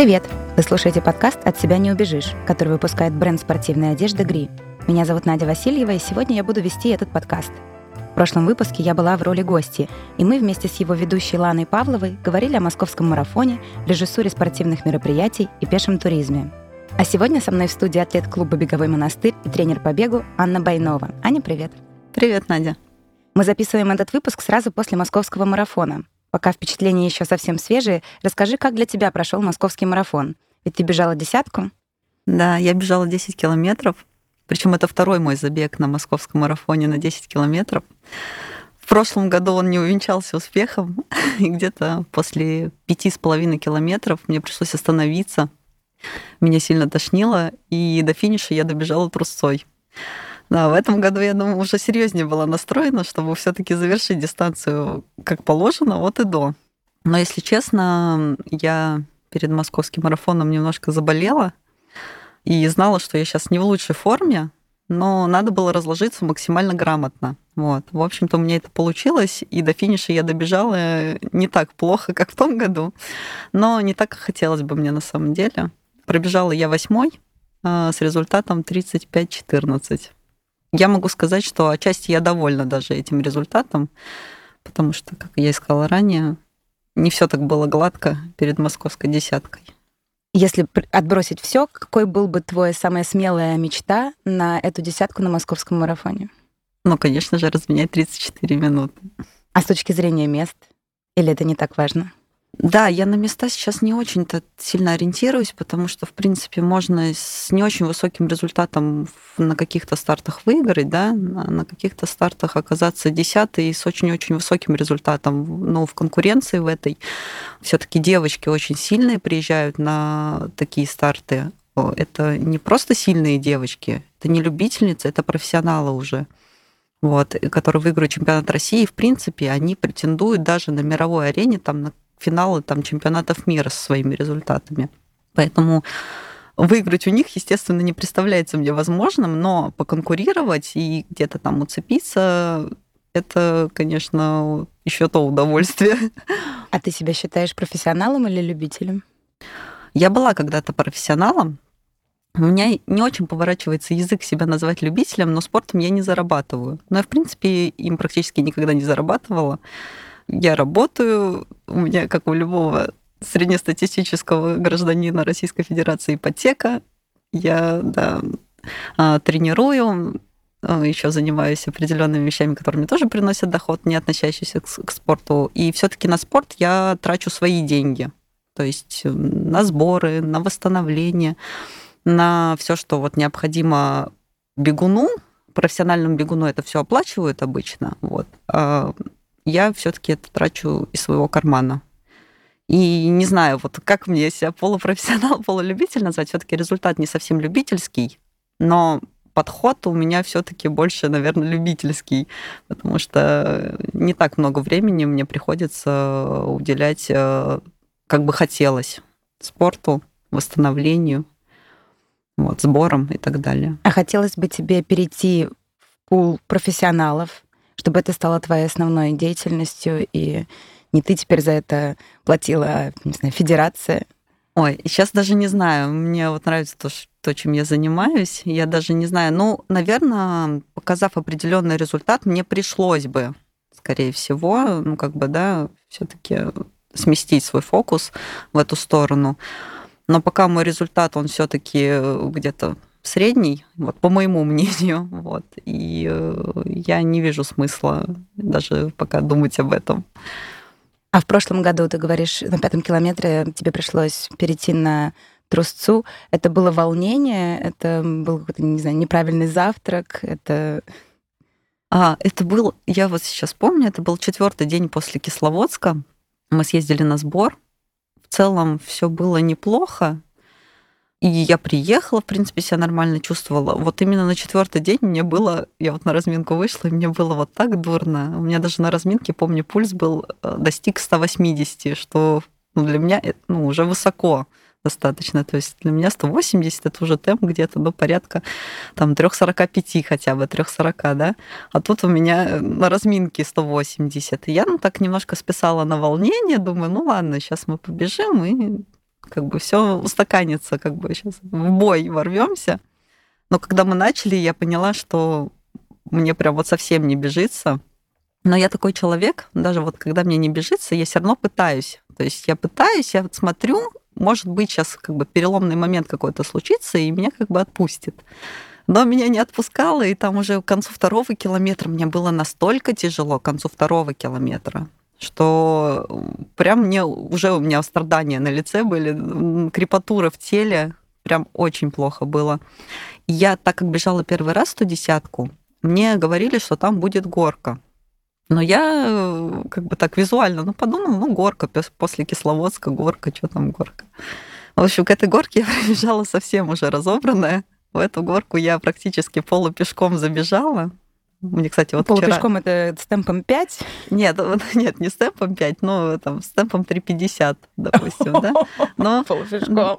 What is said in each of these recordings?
Привет! Вы слушаете подкаст «От себя не убежишь», который выпускает бренд спортивной одежды «Гри». Меня зовут Надя Васильева, и сегодня я буду вести этот подкаст. В прошлом выпуске я была в роли гости, и мы вместе с его ведущей Ланой Павловой говорили о московском марафоне, режиссуре спортивных мероприятий и пешем туризме. А сегодня со мной в студии атлет клуба «Беговой монастырь» и тренер по бегу Анна Байнова. Аня, привет! Привет, Надя! Мы записываем этот выпуск сразу после московского марафона. Пока впечатления еще совсем свежие, расскажи, как для тебя прошел московский марафон? Ведь ты бежала 10? Да, я бежала 10 километров. Причем это второй мой забег на московском марафоне на 10 километров. В прошлом году он не увенчался успехом. И где-то после 5,5 километров мне пришлось остановиться. Меня сильно тошнило, и до финиша я добежала трусцой. Да, в этом году, я думаю, уже серьезнее была настроена, чтобы все-таки завершить дистанцию как положено от и до. Но, если честно, я перед московским марафоном немножко заболела и знала, что я сейчас не в лучшей форме, но надо было разложиться максимально грамотно. Вот. В общем-то, у меня это получилось, и до финиша я добежала не так плохо, как в том году, но не так, как хотелось бы мне на самом деле. Пробежала я 8-й с результатом 35-14. Я могу сказать, что отчасти я довольна даже этим результатом, потому что, как я и сказала ранее, не все так было гладко перед московской десяткой. Если отбросить все, какой был бы твоя самая смелая мечта на эту десятку на московском марафоне? Ну, конечно же, разменять 34 минуты. А с точки зрения мест? Или это не так важно? Да, я на места сейчас не очень-то сильно ориентируюсь, потому что, в принципе, можно с не очень высоким результатом на каких-то стартах выиграть, да, на каких-то стартах оказаться 10-й с очень-очень высоким результатом. Но в конкуренции в этой все-таки девочки очень сильные приезжают на такие старты. Это не просто сильные девочки, это не любительницы, это профессионалы уже. Вот, которые выиграют чемпионат России, и, в принципе, они претендуют даже на мировой арене, там, на финалы там, чемпионатов мира со своими результатами. Поэтому выиграть у них, естественно, не представляется мне возможным, но поконкурировать и где-то там уцепиться, это, конечно, еще то удовольствие. А ты себя считаешь профессионалом или любителем? Я была когда-то профессионалом. У меня не очень поворачивается язык себя назвать любителем, но спортом я не зарабатываю. Но я, в принципе, им практически никогда не зарабатывала. Я работаю, у меня, как у любого среднестатистического гражданина Российской Федерации, ипотека. Я тренирую, еще занимаюсь определенными вещами, которые мне тоже приносят доход, не относящийся к спорту. И все-таки на спорт я трачу свои деньги. То есть на сборы, на восстановление, на все, что вот необходимо бегуну. Профессиональному бегуну это все оплачивают обычно. Вот. Я все-таки это трачу из своего кармана. И не знаю, вот как мне себя полупрофессионал, полулюбитель назвать. Все-таки результат не совсем любительский, но подход у меня все-таки больше, наверное, любительский, потому что не так много времени мне приходится уделять, как бы хотелось, спорту, восстановлению, вот, сборам и так далее. А хотелось бы тебе перейти в пул профессионалов, чтобы это стало твоей основной деятельностью, и не ты теперь за это платила, не знаю, федерация? Ой, сейчас даже не знаю. Мне вот нравится то, чем я занимаюсь. Я даже не знаю. Ну, наверное, показав определенный результат, мне пришлось бы, скорее всего, все-таки сместить свой фокус в эту сторону. Но пока мой результат, он все-таки где-то средний, вот, по моему мнению, вот, и я не вижу смысла даже пока думать об этом. А в прошлом году, ты говоришь, на 5-м километре тебе пришлось перейти на трусцу. Это было волнение, это был какой-то, не знаю, неправильный завтрак, это был, я вот сейчас помню, это был 4-й день после Кисловодска. Мы съездили на сбор. В целом все было неплохо. И я приехала, в принципе, себя нормально чувствовала. Вот именно на 4-й день я вот на разминку вышла, и мне было вот так дурно. У меня даже на разминке, помню, пульс достиг 180, что для меня уже высоко достаточно. То есть для меня 180 это уже темп где-то, порядка там 3,45 хотя бы, 3,40, да. А тут у меня на разминке 180. И я так немножко списала на волнение, думаю, ладно, сейчас мы побежим, и как бы все устаканится, как бы сейчас в бой ворвемся. Но когда мы начали, я поняла, что мне прям вот совсем не бежится. Но я такой человек, даже вот когда мне не бежится, я все равно пытаюсь. То есть я пытаюсь, я вот смотрю, может быть, сейчас как бы переломный момент какой-то случится, и меня как бы отпустит. Но меня не отпускало, и там уже к концу 2-го километра мне было настолько тяжело, к концу 2-го километра, что прям мне уже у меня страдания на лице были, крепатуры в теле, прям очень плохо было. И я, так как бежала первый раз 110-ку, мне говорили, что там будет горка. Но я как бы так визуально, подумала, горка, после Кисловодска горка, что там горка. В общем, к этой горке я прибежала совсем уже разобранная. В эту горку я практически полупешком забежала. Мне, кстати, вот полупешком это с темпом 5? Нет, не с темпом 5, но там с темпом 3:50, допустим, да. Но, полупешком.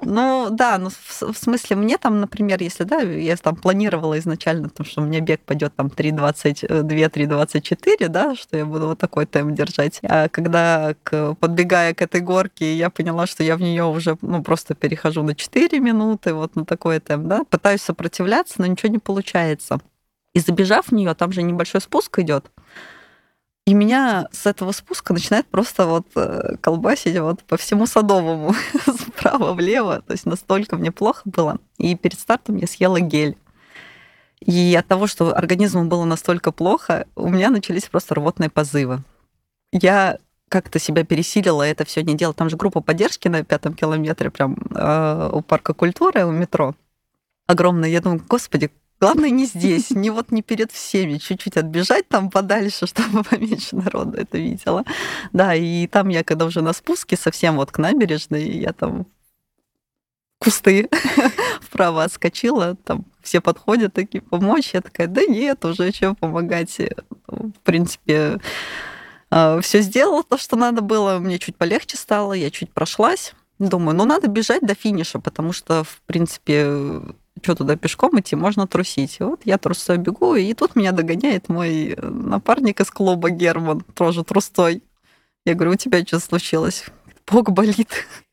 В смысле, мне там, например, если, я там планировала изначально, что у меня бег пойдет там 3:22, 3:24, да, что я буду вот такой темп держать. А когда, подбегая к этой горке, я поняла, что я в нее уже, просто перехожу на 4 минуты, вот на такой темп, да, пытаюсь сопротивляться, но ничего не получается. И забежав в нее, там же небольшой спуск идет, и меня с этого спуска начинает просто вот колбасить вот по всему Садовому, справа влево, то есть настолько мне плохо было. И перед стартом я съела гель. И от того, что организму было настолько плохо, у меня начались просто рвотные позывы. Я как-то себя пересилила, это все не делала. Там же группа поддержки на 5-м километре, прям у парка культуры, у метро. Огромная. Я думаю, господи, главное не здесь, не перед всеми, чуть-чуть отбежать там подальше, чтобы поменьше народу это видела. Да, и там я, когда уже на спуске совсем вот к набережной, я там кусты вправо отскочила, там все подходят такие, помочь. Я такая, да нет, уже что помогать. В принципе, все сделала то, что надо было, мне чуть полегче стало, я чуть прошлась. Думаю, надо бежать до финиша, потому что, в принципе, что туда пешком идти, можно трусить. И вот я трусой бегу, и тут меня догоняет мой напарник из клуба Герман, тоже трустой. Я говорю, у тебя что случилось? Бок болит.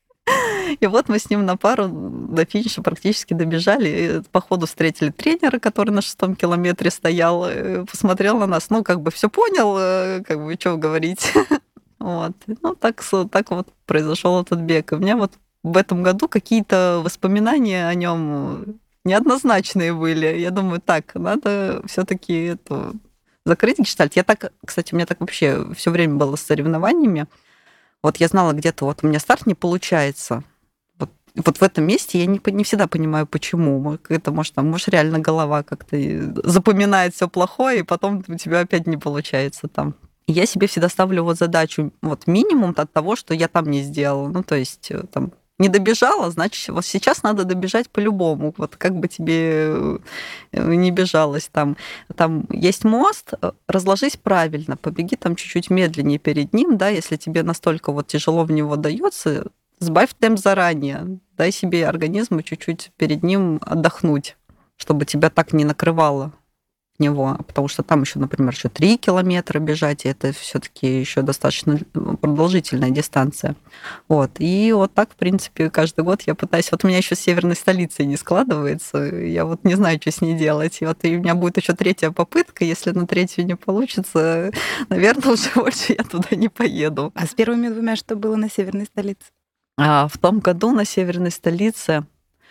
И вот мы с ним на пару до финиша практически добежали. И по ходу встретили тренера, который на 6-м километре стоял, посмотрел на нас. Все понял, что говорить. Вот. Так вот произошел этот бег. И у меня вот в этом году какие-то воспоминания о нем неоднозначные были. Я думаю, так, надо все-таки закрыть гештальт. Кстати, у меня так вообще все время было с соревнованиями. Вот я знала где-то, вот у меня старт не получается. Вот в этом месте я не всегда понимаю, почему. Это, может, реально голова как-то запоминает все плохое, и потом у тебя опять не получается там. И я себе всегда ставлю вот задачу, вот минимум от того, что я там не сделала. То есть там не добежала, значит, вот сейчас надо добежать по-любому. Вот как бы тебе не бежалось там. Там есть мост, разложись правильно, побеги там чуть-чуть медленнее перед ним, да, если тебе настолько вот тяжело в него дается, сбавь темп заранее, дай себе организму чуть-чуть перед ним отдохнуть, чтобы тебя так не накрывало в него, потому что там еще, например, 3 километра бежать, и это все-таки еще достаточно продолжительная дистанция. Вот. И вот так, в принципе, каждый год я пытаюсь... Вот у меня еще с северной столицей не складывается, я вот не знаю, что с ней делать. И вот у меня будет еще 3-я попытка, если на 3-ю не получится, наверное, уже больше я туда не поеду. А с первыми 2 что было на северной столице? В том году на северной столице...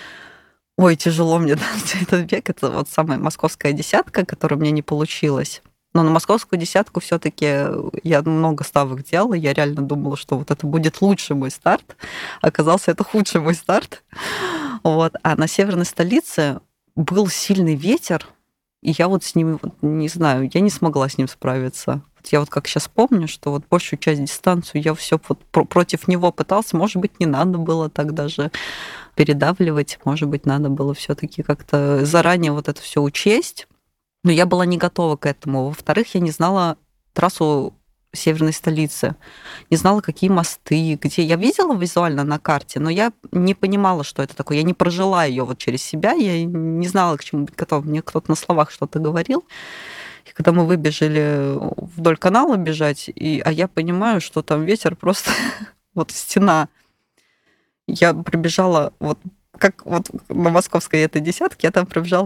Ой, тяжело мне дался этот бег. Это вот самая московская десятка, которая у меня не получилась. Но на московскую десятку все-таки я много ставок делала. Я реально думала, что вот это будет лучший мой старт. Оказался это худший мой старт. Вот. А на северной столице был сильный ветер, и я вот с ним, не знаю, я не смогла с ним справиться. Я вот как сейчас помню, что вот большую часть дистанцию я все вот против него пытался. Может быть, не надо было так даже передавливать. Может быть, надо было все-таки как-то заранее вот это все учесть. Но я была не готова к этому. Во-вторых, я не знала трассу северной столицы, не знала, какие мосты, где. Я видела визуально на карте, но я не понимала, что это такое. Я не прожила ее вот через себя, я не знала, к чему быть готова. Мне кто-то на словах что-то говорил. И когда мы выбежали вдоль канала бежать, а я понимаю, что там ветер просто вот стена. Я пробежала, вот как вот на московской этой десятке, я там пробежала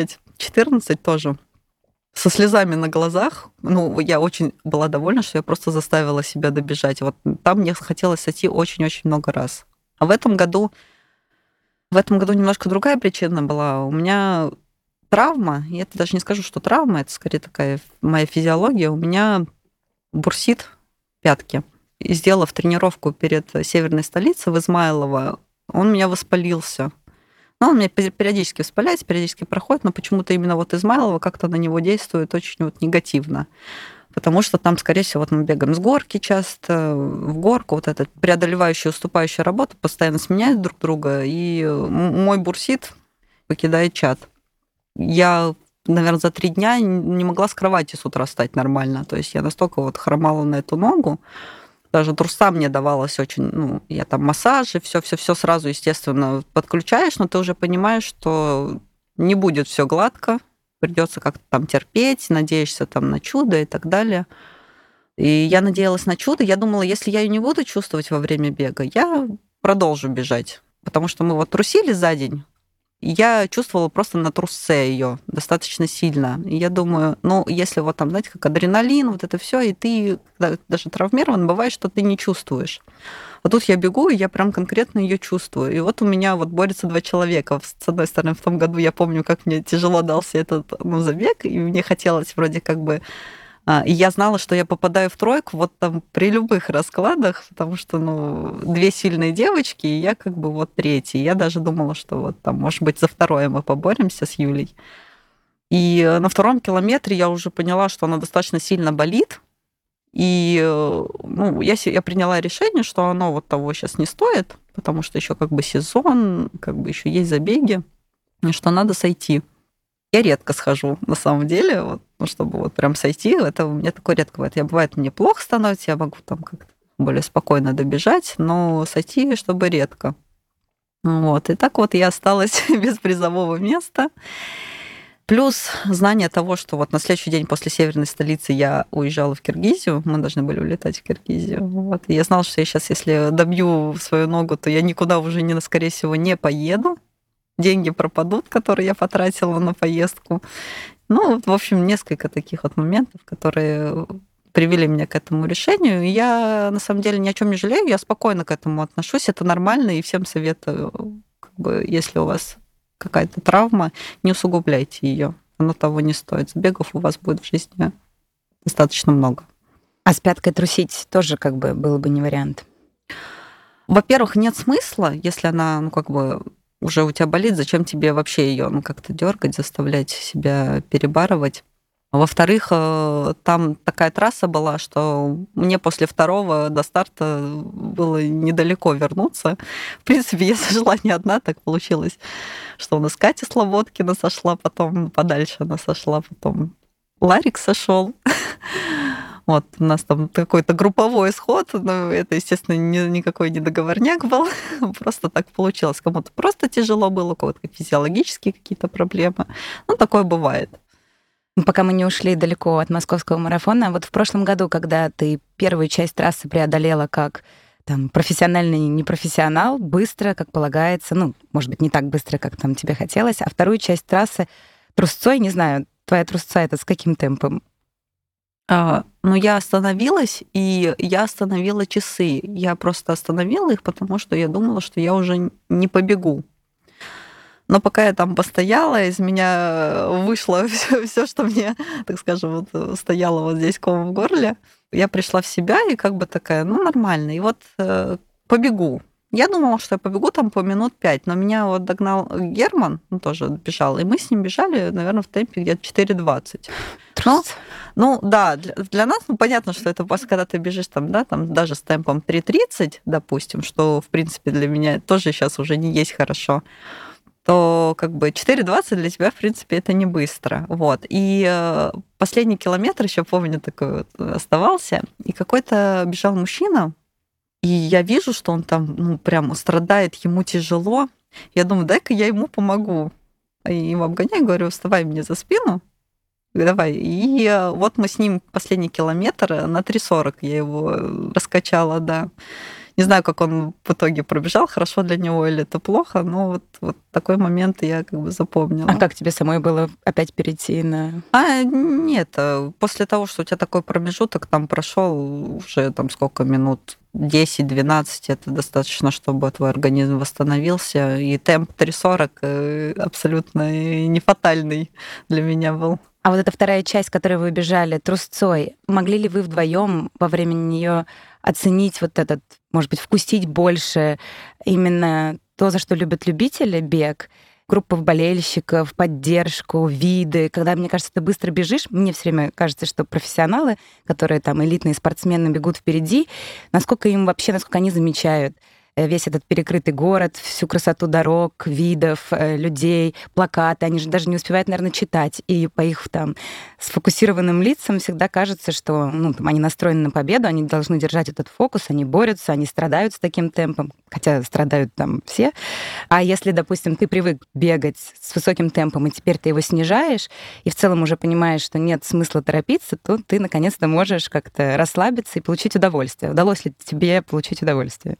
35-14 тоже. Со слезами на глазах. Ну, я очень была довольна, что я просто заставила себя добежать. Вот там мне хотелось сойти очень-очень много раз. А в этом году немножко другая причина была. У меня травма, и это даже не скажу, что травма, это скорее такая моя физиология. У меня бурсит пятки. И сделав тренировку перед северной столицей в Измайлово, он у меня воспалился. Ну, он у меня периодически воспаляется, периодически проходит, но почему-то именно вот Измайлово как-то на него действует очень вот негативно. Потому что там, скорее всего, вот мы бегаем с горки часто, в горку, вот эта преодолевающая, уступающая работа постоянно сменяют друг друга, и мой бурсит покидает чат. Я, наверное, за 3 дня не могла с кровати с утра встать нормально. То есть я настолько вот хромала на эту ногу. Даже труса мне давалось очень, ну, я там массажи, все сразу, естественно, подключаешь, но ты уже понимаешь, что не будет все гладко, придется как-то там терпеть, надеешься там на чудо и так далее. И я надеялась на чудо. Я думала, если я ее не буду чувствовать во время бега, я продолжу бежать. Потому что мы вот трусили за день, и я чувствовала просто на трусце ее достаточно сильно. И я думаю, ну, если вот там, знаете, как адреналин, вот это все, и ты, когда даже травмирован, бывает, что ты не чувствуешь. А тут я бегу, и я прям конкретно ее чувствую. И вот у меня вот борются 2 человека. С одной стороны, в том году я помню, как мне тяжело дался этот забег, и мне хотелось вроде как бы... И я знала, что я попадаю в тройку вот там при любых раскладах, потому что, ну, 2 сильные девочки, и я как бы вот третья. Я даже думала, что вот там, может быть, за второе мы поборемся с Юлей. И на 2-м километре я уже поняла, что она достаточно сильно болит. И, ну, я приняла решение, что оно вот того сейчас не стоит, потому что еще как бы сезон, как бы еще есть забеги, и что надо сойти. Я редко схожу, на самом деле, вот, ну, чтобы вот прям сойти, это у меня такое редко бывает. Бывает, мне плохо становится, я могу там как-то более спокойно добежать, но сойти, чтобы редко. Вот, и так вот я осталась без призового места. Плюс знание того, что вот на следующий день после северной столицы я уезжала в Киргизию, мы должны были улетать в Киргизию. Вот, и я знала, что я сейчас, если добью свою ногу, то я никуда уже, скорее всего, не поеду. Деньги пропадут, которые я потратила на поездку. Ну, в общем, несколько таких вот моментов, которые привели меня к этому решению. И я, на самом деле, ни о чем не жалею, я спокойно к этому отношусь, это нормально, и всем советую, как бы, если у вас какая-то травма, не усугубляйте ее, оно того не стоит. Забегов у вас будет в жизни достаточно много. А с пяткой трусить тоже как бы было бы не вариант? Во-первых, нет смысла, если она, ну, как бы уже у тебя болит, зачем тебе вообще ее, ну, как-то дергать, заставлять себя перебарывать. Во-вторых, там такая трасса была, что мне после 2-го до старта было недалеко вернуться. В принципе, я сошла не одна, так получилось, что у нас Катя Слободкина сошла, потом подальше она сошла, потом Ларик сошел. Вот, у нас там какой-то групповой сход, но это, естественно, никакой не договорняк был, просто так получилось. Кому-то просто тяжело было, у кого-то физиологические какие-то проблемы. Ну, такое бывает. Пока мы не ушли далеко от московского марафона, вот в прошлом году, когда ты первую часть трассы преодолела как там профессиональный непрофессионал, быстро, как полагается, ну, может быть, не так быстро, как там тебе хотелось, а вторую часть трассы трусцой, не знаю, твоя трусца это с каким темпом? Ну, я остановилась, и я остановила часы. Я просто остановила их, потому что я думала, что я уже не побегу. Но пока я там постояла, из меня вышло все, что мне, так скажем, вот стояло вот здесь ком в горле. Я пришла в себя и как бы такая, ну, нормально. И вот побегу. Я думала, что я побегу там по минут 5, но меня вот догнал Герман, он тоже бежал, и мы с ним бежали, наверное, в темпе где-то 4:20. Ну, да, для нас, ну, понятно, что это когда ты бежишь там, да, там даже с темпом 3:30, допустим, что, в принципе, для меня тоже сейчас уже не есть хорошо, то как бы 4:20 для тебя, в принципе, это не быстро. Вот. И последний километр, еще помню, такой вот оставался, и какой-то бежал мужчина, и я вижу, что он там, ну, прям страдает, ему тяжело. Я думаю, дай-ка я ему помогу. И его обгоняю, говорю, вставай мне за спину. Давай. И вот мы с ним последний километр на 3:40 я его раскачала, да. Не знаю, как он в итоге пробежал, хорошо для него или это плохо, но вот такой момент я как бы запомнила. А как тебе самой было опять перейти на... Нет, после того, что у тебя такой промежуток там прошел уже там сколько минут, 10-12, это достаточно, чтобы твой организм восстановился. И темп 3:40 абсолютно не фатальный для меня был. А вот эта вторая часть, которой вы бежали трусцой, могли ли вы вдвоем во время нее оценить вот этот, может быть, вкусить больше именно то, за что любят любители бег, группа болельщиков, поддержку, виды? Когда, мне кажется, ты быстро бежишь, мне все время кажется, что профессионалы, которые там элитные спортсмены бегут впереди, насколько они замечают весь этот перекрытый город, всю красоту дорог, видов, людей, плакаты. Они же даже не успевают, наверное, читать. И по их там сфокусированным лицам всегда кажется, что они настроены на победу, они должны держать этот фокус, они борются, они страдают с таким темпом, хотя страдают там все. А если, допустим, ты привык бегать с высоким темпом, и теперь ты его снижаешь, и в целом уже понимаешь, что нет смысла торопиться, то ты наконец-то можешь как-то расслабиться и получить удовольствие. Удалось ли тебе получить удовольствие?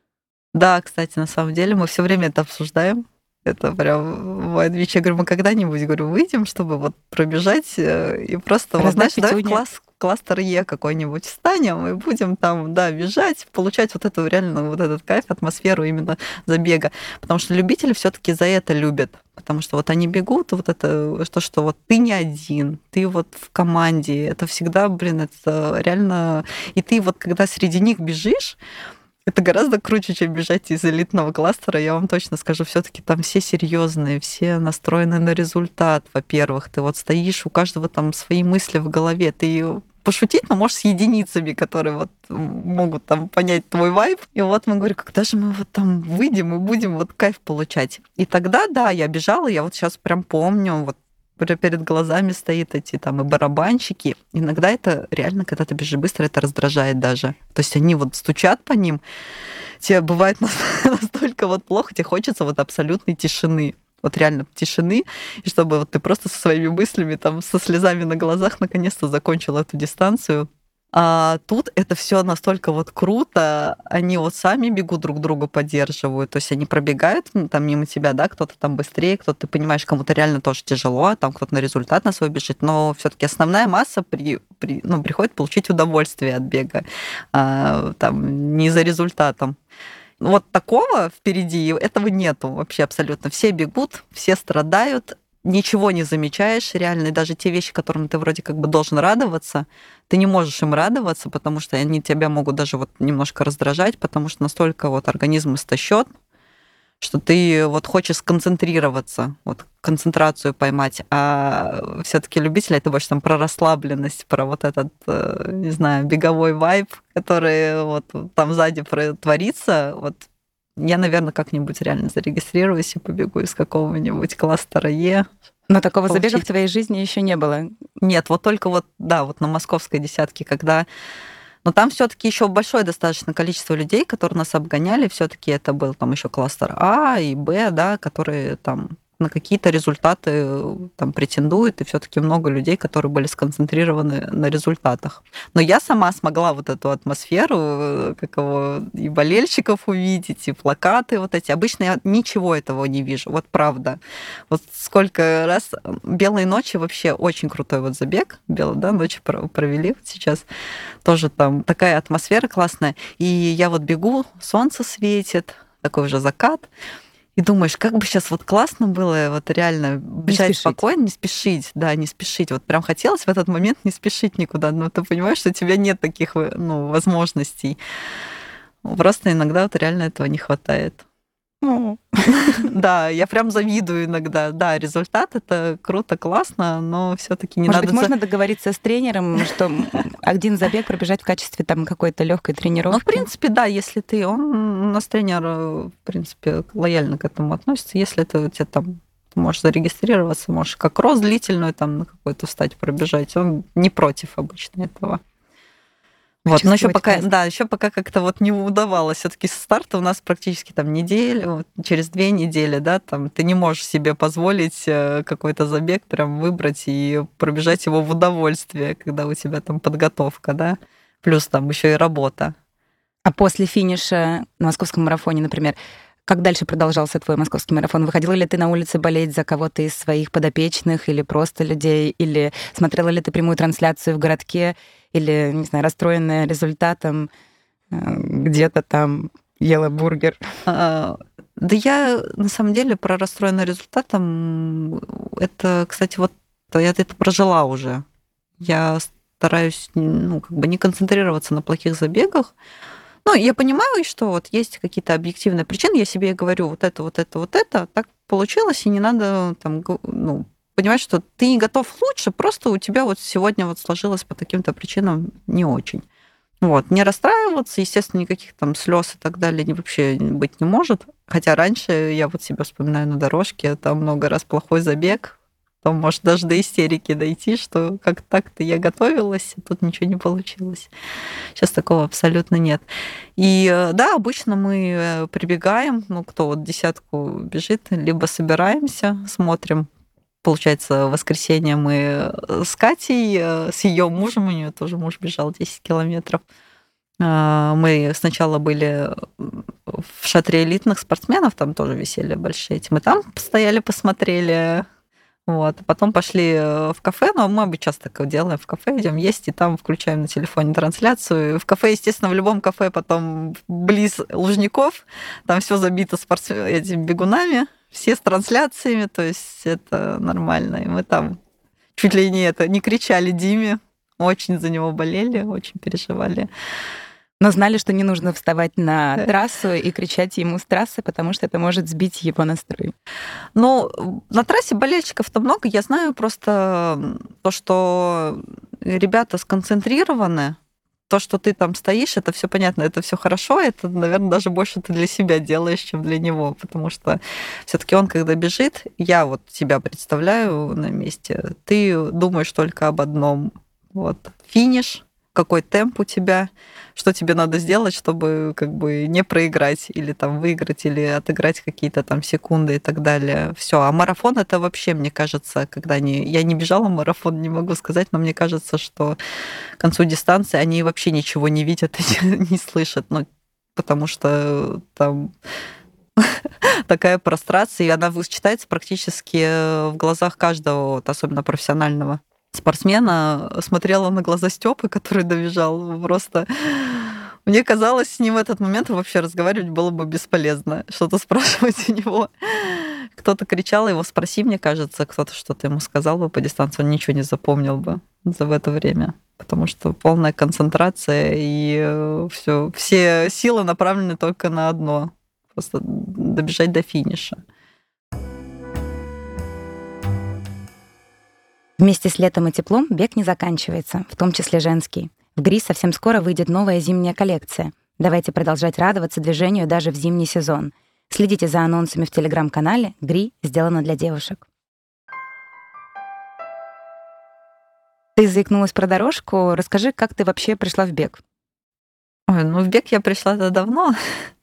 Да, кстати, на самом деле мы все время это обсуждаем. Это прям мой ответ. Я говорю, мы когда-нибудь, выйдем, чтобы вот пробежать и просто, Раздать давай пятюню. кластер Е какой-нибудь встанем и будем там, бежать, получать вот эту реально, вот этот кайф, атмосферу именно забега. Потому что любители все таки за это любят. Потому что вот они бегут, вот это, что вот ты не один, ты вот в команде. Это всегда, это реально... И ты вот, когда среди них бежишь, это гораздо круче, чем бежать из элитного кластера. Я вам точно скажу, все-таки там все серьезные, все настроены на результат. Во-первых, ты вот стоишь, у каждого там свои мысли в голове. Ты пошутить, но можешь с единицами, которые вот могут там понять твой вайб. И вот мы говорим, когда же мы вот там выйдем и будем вот кайф получать. И тогда, да, я бежала, я вот сейчас прям помню, вот перед глазами стоит эти там и барабанщики. Иногда это реально, когда ты бежишь быстро, это раздражает даже. То есть они вот стучат по ним, тебе бывает настолько вот плохо, тебе хочется вот абсолютной тишины. Вот реально тишины, и чтобы вот ты просто со своими мыслями, там, со слезами на глазах наконец-то закончил эту дистанцию. А тут это все настолько вот круто, они вот сами бегут, друг друга поддерживают, то есть они пробегают там мимо тебя, да, кто-то там быстрее, кто-то, ты понимаешь, кому-то реально тоже тяжело, а там кто-то на результат на свой бежит, но все таки основная масса приходит получить удовольствие от бега, там, не за результатом. Вот такого впереди, этого нету вообще абсолютно. Все бегут, все страдают, ничего не замечаешь реально, и даже те вещи, которым ты вроде как бы должен радоваться, ты не можешь им радоваться, потому что они тебя могут даже вот немножко раздражать, потому что настолько вот организм истощен, что ты вот хочешь сконцентрироваться, вот концентрацию поймать, а все-таки любитель это больше там про расслабленность, про вот этот, не знаю, беговой вайб, который вот там сзади творится, вот я, наверное, как-нибудь реально зарегистрируюсь и побегу из какого-нибудь кластера Е. Но такого забега в твоей жизни еще не было? Нет, вот только вот на московской десятке, когда... Но там все-таки еще большое достаточно количество людей, которые нас обгоняли. Все-таки это был там еще кластер А и Б, да, которые там на какие-то результаты там претендуют, и все-таки много людей, которые были сконцентрированы на результатах. Но я сама смогла вот эту атмосферу, и болельщиков увидеть, и плакаты вот эти. Обычно я ничего этого не вижу, вот правда. Вот сколько раз... Белые ночи вообще очень крутой вот забег. Белые, да, ночи провели вот сейчас. Тоже там такая атмосфера классная. И я вот бегу, солнце светит, такой уже закат. И думаешь, как бы сейчас вот классно было вот реально бежать спокойно, не спешить, да, не спешить. Вот прям хотелось в этот момент не спешить никуда, но ты понимаешь, что у тебя нет таких возможностей. Просто иногда вот реально этого не хватает. Да, я прям завидую иногда. Да, результат это круто, классно, но все-таки не надо. Может быть, можно договориться с тренером, что один забег пробежать в качестве там какой-то легкой тренировки? Ну, в принципе, да, если у нас тренер, в принципе, лояльно к этому относится. Если ты у тебя там можешь зарегистрироваться, можешь как кросс длительную там на какой-то встать, пробежать, он не против обычно этого. Вот, но еще пока как-то вот не удавалось. Все-таки с старта у нас практически там неделя, вот, через 2 недели, да, там ты не можешь себе позволить какой-то забег прям выбрать и пробежать его в удовольствие, когда у тебя там подготовка, да, плюс там еще и работа. А после финиша на московском марафоне, например, как дальше продолжался твой московский марафон? Выходила ли ты на улице болеть за кого-то из своих подопечных или просто людей? Или смотрела ли ты прямую трансляцию в городке? Или, не знаю, расстроенная результатом, где-то там ела бургер? Да я, на самом деле, про расстроенный результатом, это, кстати, вот я это прожила уже. Я стараюсь, не концентрироваться на плохих забегах. Ну, я понимаю, что вот есть какие-то объективные причины, я себе говорю, вот это, так получилось, и не надо там, понимать, что ты не готов лучше, просто у тебя вот сегодня вот сложилось по каким-то причинам не очень. Вот, не расстраиваться, естественно, никаких там слез и так далее вообще быть не может. Хотя раньше я вот себя вспоминаю на дорожке, там много раз плохой забег, там может даже до истерики дойти, что как так-то я готовилась, а тут ничего не получилось. Сейчас такого абсолютно нет. И да, обычно мы прибегаем, кто вот десятку бежит, либо собираемся, смотрим. Получается, в воскресенье мы с Катей, с ее мужем, у нее тоже муж бежал 10 километров. Мы сначала были в шатре элитных спортсменов, там тоже висели большие эти. Мы там постояли, посмотрели. Вот. Потом пошли в кафе, но мы обычно часто так делаем, в кафе идем есть, и там включаем на телефоне трансляцию. В кафе, естественно, в любом кафе потом близ Лужников, там все забито этими бегунами, все с трансляциями, то есть это нормально. И мы там чуть ли не кричали Диме, очень за него болели, очень переживали. Но знали, что не нужно вставать на трассу и кричать ему с трассы, потому что это может сбить его настрой. Ну, на трассе болельщиков-то много. Я знаю просто то, что ребята сконцентрированы. То, что ты там стоишь, это все понятно, это все хорошо. Это, наверное, даже больше ты для себя делаешь, чем для него. Потому что все-таки он, когда бежит, я вот себя представляю на месте, ты думаешь только об одном. Вот финиш, какой темп у тебя, что тебе надо сделать, чтобы как бы не проиграть или там выиграть, или отыграть какие-то там секунды и так далее. Все. А марафон это вообще, мне кажется, я не бежала марафон, не могу сказать, но мне кажется, что к концу дистанции они вообще ничего не видят и не слышат, потому что там такая прострация, и она читается практически в глазах каждого, вот, особенно профессионального спортсмена. Смотрела на глаза Стёпы, который добежал. Просто мне казалось, с ним в этот момент вообще разговаривать было бы бесполезно. Что-то спрашивать у него. Кто-то кричал, его спроси, мне кажется, кто-то что-то ему сказал бы по дистанции, он ничего не запомнил бы в это время. Потому что полная концентрация, и все силы направлены только на одно. Просто добежать до финиша. Вместе с летом и теплом бег не заканчивается, в том числе женский. В ГРИ совсем скоро выйдет новая зимняя коллекция. Давайте продолжать радоваться движению даже в зимний сезон. Следите за анонсами в телеграм-канале «ГРИ сделано для девушек». Ты заикнулась про дорожку. Расскажи, как ты вообще пришла в бег? Ой, в бег я пришла давно.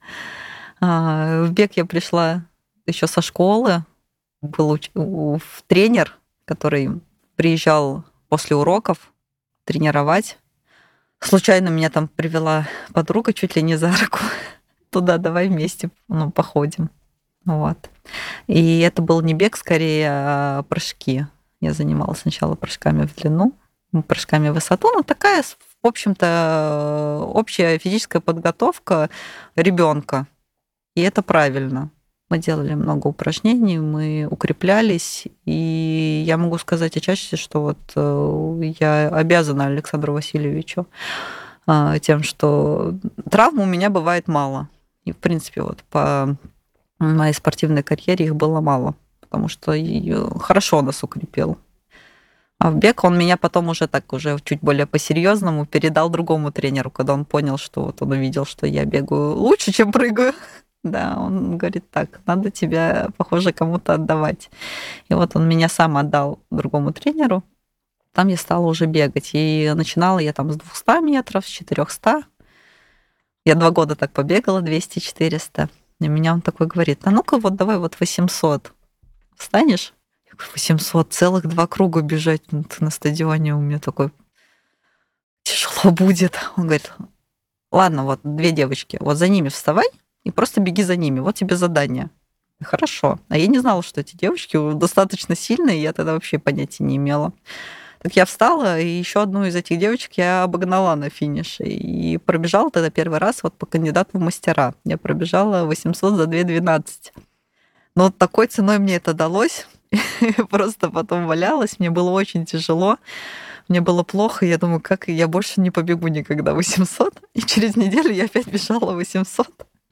В бег я пришла еще со школы. Был тренер, который приезжал после уроков тренировать. Случайно меня там привела подруга чуть ли не за руку. Туда давай вместе походим. Вот. И это был не бег, скорее, а прыжки. Я занималась сначала прыжками в длину, прыжками в высоту. Такая, в общем-то, общая физическая подготовка ребенка. И это правильно. Мы делали много упражнений, мы укреплялись, и я могу сказать отчасти, что вот я обязана Александру Васильевичу тем, что травм у меня бывает мало. И, в принципе, вот по моей спортивной карьере их было мало, потому что хорошо нас укрепил. А в бег он меня потом уже чуть более по-серьезному передал другому тренеру, когда он понял, что вот он увидел, что я бегаю лучше, чем прыгаю. Да, он говорит, так, надо тебя, похоже, кому-то отдавать. И вот он меня сам отдал другому тренеру. Там я стала уже бегать. И начинала я там с 200 метров, с 400. Я 2 года так побегала, 200-400. И меня он такой говорит, а ну-ка вот давай вот 800. Встанешь? Я говорю, 800, целых 2 круга бежать на стадионе у меня такой тяжело будет. Он говорит, ладно, вот 2 девочки, вот за ними вставай и просто беги за ними, вот тебе задание. Хорошо. А я не знала, что эти девочки достаточно сильные, я тогда вообще понятия не имела. Так я встала, и еще одну из этих девочек я обогнала на финише. И пробежала тогда первый раз вот по кандидату в мастера. Я пробежала 800 за 2:12. Но вот такой ценой мне это далось. Просто потом валялась, мне было очень тяжело. Мне было плохо, я думаю, как я больше не побегу никогда 800. И через неделю я опять бежала 800.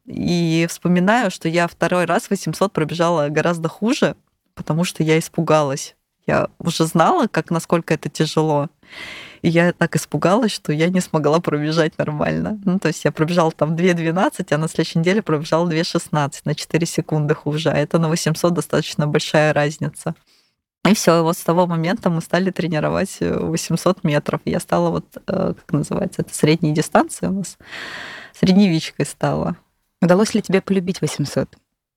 И вспоминаю, что я второй раз 800 пробежала гораздо хуже, потому что я испугалась. Я уже знала, насколько это тяжело. И я так испугалась, что я не смогла пробежать нормально. Ну, то есть я пробежала там 2:12, а на следующей неделе пробежала 2:16, на 4 секунды хуже. А это на 800 достаточно большая разница. И все, и вот с того момента мы стали тренировать 800 метров. Я стала вот, как называется, это средняя дистанция у нас, средневичкой стала. Удалось ли тебе полюбить 800?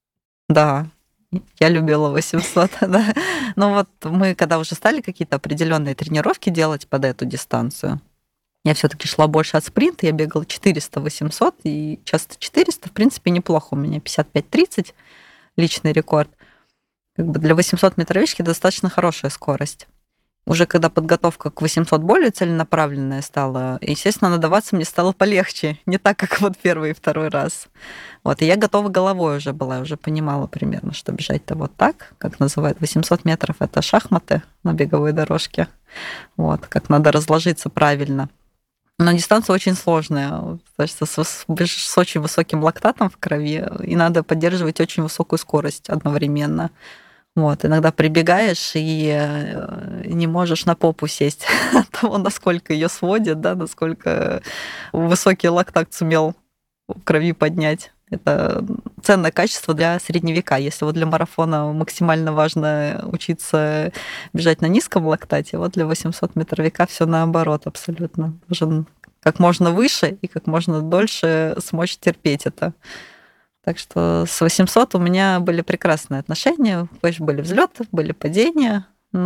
Да, я любила 800, да. Но вот мы, когда уже стали какие-то определенные тренировки делать под эту дистанцию, я все-таки шла больше от спринта, я бегала 400-800, и часто 400, в принципе, неплохо. У меня 55-30 личный рекорд. Как бы для 800-метровички достаточно хорошая скорость. Уже когда подготовка к 800 более целенаправленная стала, естественно, надаваться мне стало полегче. Не так, как вот первый и второй раз. Вот, и я готова головой уже была, я уже понимала примерно, что бежать-то вот так, как называют. 800 метров — это шахматы на беговой дорожке. Вот, как надо разложиться правильно. Но дистанция очень сложная, потому что бежишь с очень высоким лактатом в крови, и надо поддерживать очень высокую скорость одновременно. Вот, иногда прибегаешь и не можешь на попу сесть от того, насколько ее сводит, да, насколько высокий лактат сумел в крови поднять. Это ценное качество для средневека. Если вот для марафона максимально важно учиться бежать на низком лактате, вот для 800-метровика все наоборот абсолютно. Нужен как можно выше и как можно дольше смочь терпеть это. Так что с 800 у меня были прекрасные отношения. Конечно, были взлеты, были падения,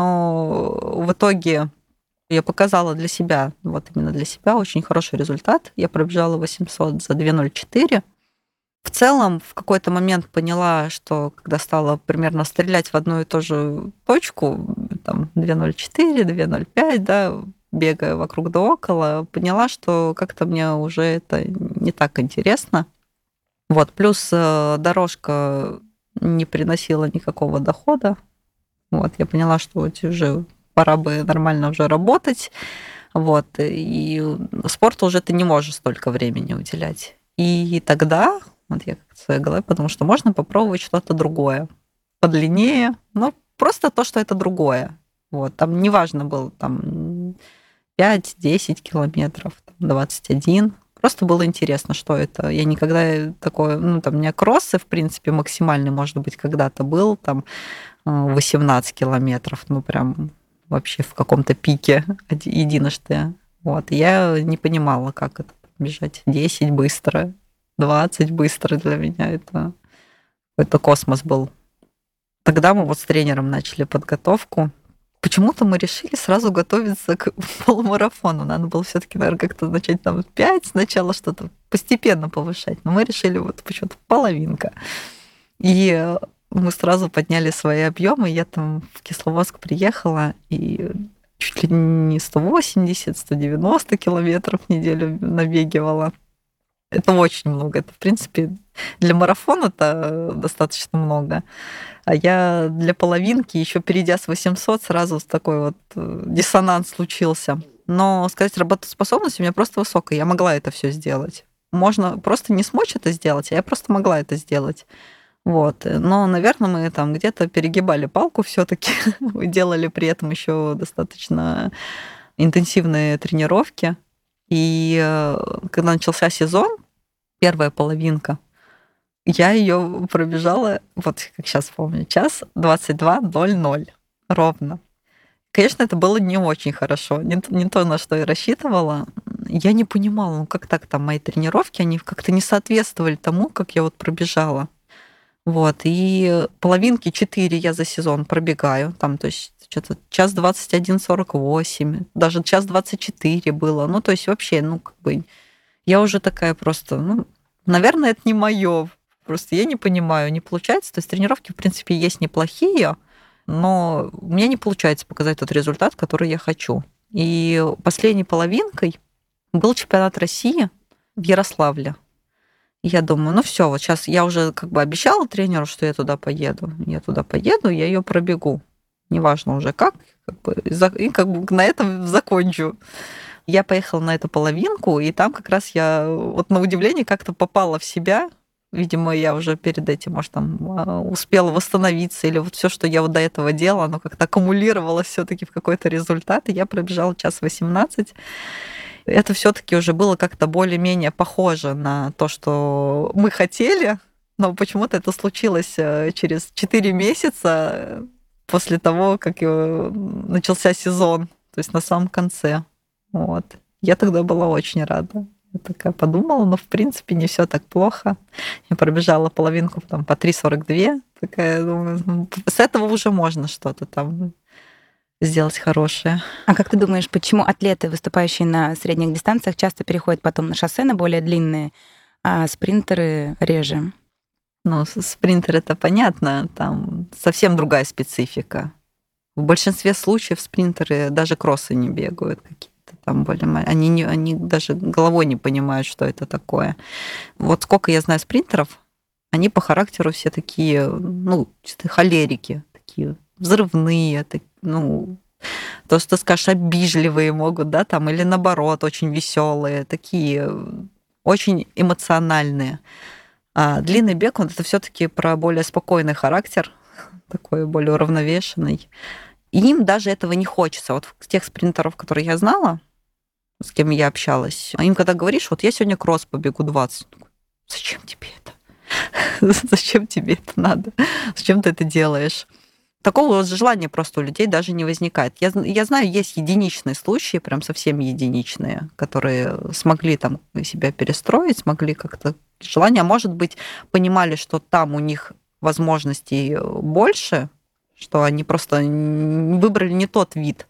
но в итоге я показала для себя, вот именно для себя, очень хороший результат. Я пробежала 800 за 2:04. В целом, в какой-то момент поняла, что когда стала примерно стрелять в одну и ту же точку, там 2:04, 2:05, да, бегая вокруг да около, поняла, что как-то мне уже это не так интересно. Вот, плюс дорожка не приносила никакого дохода. Вот, я поняла, что вот уже пора бы нормально уже работать. Вот, и спорту уже ты не можешь столько времени уделять. И тогда, вот я как-то в своей голове, потому что можно попробовать что-то другое, подлиннее, но просто то, что это другое. Вот, там неважно было там 5-10 километров, 21. Просто было интересно, что это. Я никогда такое... Ну, там у меня кроссы, в принципе, максимальный, может быть, когда-то был, там, 18 километров, ну, прям вообще в каком-то пике единожды. Вот. Я не понимала, как это бежать. 10 быстро, 20 быстро для меня. Это какой-то космос был. Тогда мы вот с тренером начали подготовку. Почему-то мы решили сразу готовиться к полумарафону. Надо было все-таки, наверное, как-то начать там 5 сначала, что-то постепенно повышать. Но мы решили вот почему-то половинка. И мы сразу подняли свои объемы. Я там в Кисловодск приехала и чуть ли не 180-190 километров в неделю набегивала. Это очень много. Это, в принципе, для марафона-то достаточно много. А я для половинки, еще перейдя с 800, сразу такой вот диссонанс случился. Но, сказать, работоспособность у меня просто высокая. Я могла это все сделать. Можно просто не смочь это сделать, а я просто могла это сделать. Вот. Но, наверное, мы там где-то перегибали палку все-таки, делали при этом еще достаточно интенсивные тренировки. И когда начался сезон, первая половинка, я ее пробежала, вот как сейчас помню, 1:22:00 ровно. Конечно, это было не очень хорошо, не то, на что я рассчитывала. Я не понимала, ну как так, там мои тренировки, они как-то не соответствовали тому, как я вот пробежала. Вот, и половинки 4 я за сезон пробегаю, там, то есть что-то 1:21:48, даже 1:24 было. Ну, то есть вообще, ну, как бы Я уже такая просто, наверное, это не мое. Просто я не понимаю, не получается. То есть тренировки, в принципе, есть неплохие, но у меня не получается показать тот результат, который я хочу. И последней половинкой был чемпионат России в Ярославле. И я думаю, все, вот сейчас я уже как бы обещала тренеру, что я туда поеду. Я туда поеду, я ее пробегу. Неважно уже как бы, и как бы на этом закончу. Я поехала на эту половинку, и там как раз я вот на удивление как-то попала в себя. Видимо, я уже перед этим, может, там успела восстановиться, или вот все, что я вот до этого делала, оно как-то аккумулировалось все-таки в какой-то результат, и я пробежала 1:18. Это все-таки уже было как-то более-менее похоже на то, что мы хотели, но почему-то это случилось через 4 месяца после того, как начался сезон, то есть на самом конце. Вот. Я тогда была очень рада. Я такая подумала, но в принципе не все так плохо. Я пробежала половинку там, по 3:42. Такая, думаю, с этого уже можно что-то там сделать хорошее. А как ты думаешь, почему атлеты, выступающие на средних дистанциях, часто переходят потом на шоссе, на более длинные, а спринтеры реже? Спринтер — это понятно, там совсем другая специфика. В большинстве случаев спринтеры даже кроссы не бегают какие-то там более... Они даже головой не понимают, что это такое. Вот сколько я знаю спринтеров, они по характеру все такие, чисто холерики, такие взрывные, то, что скажешь, обижливые могут, да, там, или наоборот, очень веселые, такие очень эмоциональные. А длинный бег, это все-таки про более спокойный характер, такой более уравновешенный. И им даже этого не хочется. Вот тех спринтеров, которые я знала, с кем я общалась, им когда говоришь, вот я сегодня кросс побегу 20, зачем тебе это? Зачем тебе это надо? Зачем ты это делаешь? Такого вот желания просто у людей даже не возникает. Я знаю, есть единичные случаи, прям совсем единичные, которые смогли там себя перестроить, смогли как-то желание, а может быть, понимали, что там у них возможностей больше, что они просто выбрали не тот вид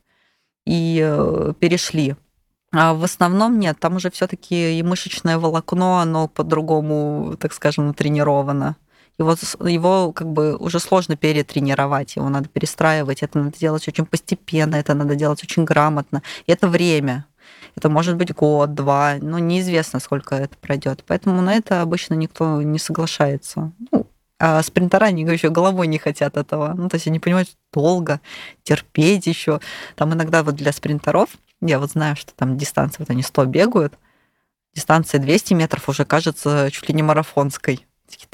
и перешли. А в основном нет, там уже все-таки и мышечное волокно, оно по-другому, так скажем, натренировано. Его как бы уже сложно перетренировать, его надо перестраивать, это надо делать очень постепенно, это надо делать очень грамотно. И это время. Это может быть год, два, неизвестно, сколько это пройдет. Поэтому на это обычно никто не соглашается. А спринтера, они еще головой не хотят этого. То есть они понимают, долго терпеть еще. Там иногда вот для спринтеров, я вот знаю, что там дистанции, вот они 100 бегают, дистанция 200 метров уже кажется чуть ли не марафонской.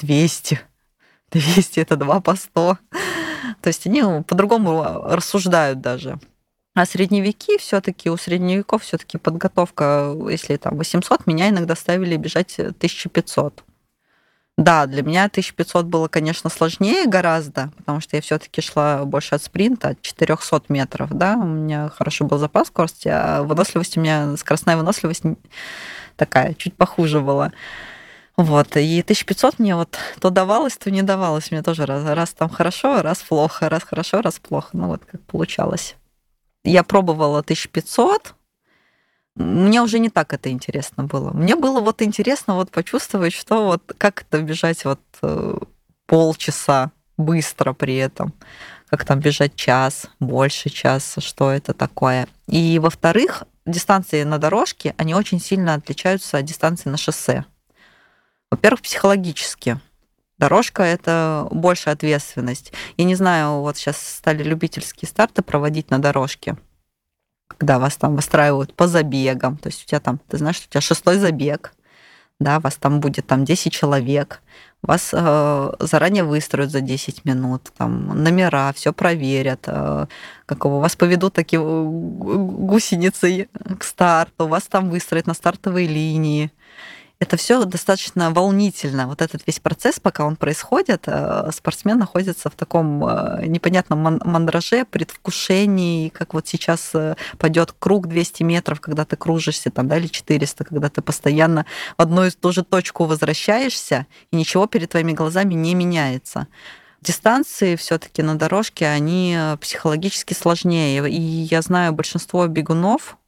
200 это 2 по 100. То есть они по-другому рассуждают даже. А средневеки все-таки, у средневеков все-таки подготовка, если там 800, меня иногда ставили бежать 1500. Да, для меня 1500 было, конечно, сложнее гораздо, потому что я все-таки шла больше от спринта, от 400 метров, да, у меня хороший был запас скорости, а выносливость у меня, скоростная выносливость такая, чуть похуже была. Вот, и 1500 мне вот то давалось, то не давалось. Мне тоже раз там хорошо, раз плохо, раз хорошо, раз плохо. Вот как получалось. Я пробовала 1500, мне уже не так это интересно было. Мне было вот интересно вот почувствовать, что вот как это бежать вот полчаса быстро при этом, как там бежать час, больше часа, что это такое. И, во-вторых, дистанции на дорожке, они очень сильно отличаются от дистанции на шоссе. Во-первых, психологически. Дорожка — это больше ответственность. Я не знаю, вот сейчас стали любительские старты проводить на дорожке, когда вас там выстраивают по забегам. То есть у тебя там, ты знаешь, что у тебя 6-й забег, да, вас там будет там 10 человек, вас заранее выстроят за 10 минут, там номера, все проверят, вас поведут такие гусеницы к старту, вас там выстроят на стартовой линии. Это все достаточно волнительно. Вот этот весь процесс, пока он происходит, спортсмен находится в таком непонятном мандраже, предвкушении, как вот сейчас пойдет круг 200 метров, когда ты кружишься, там, да, или 400, когда ты постоянно в одну и ту же точку возвращаешься, и ничего перед твоими глазами не меняется. Дистанции все-таки на дорожке, они психологически сложнее. И я знаю большинство бегунов,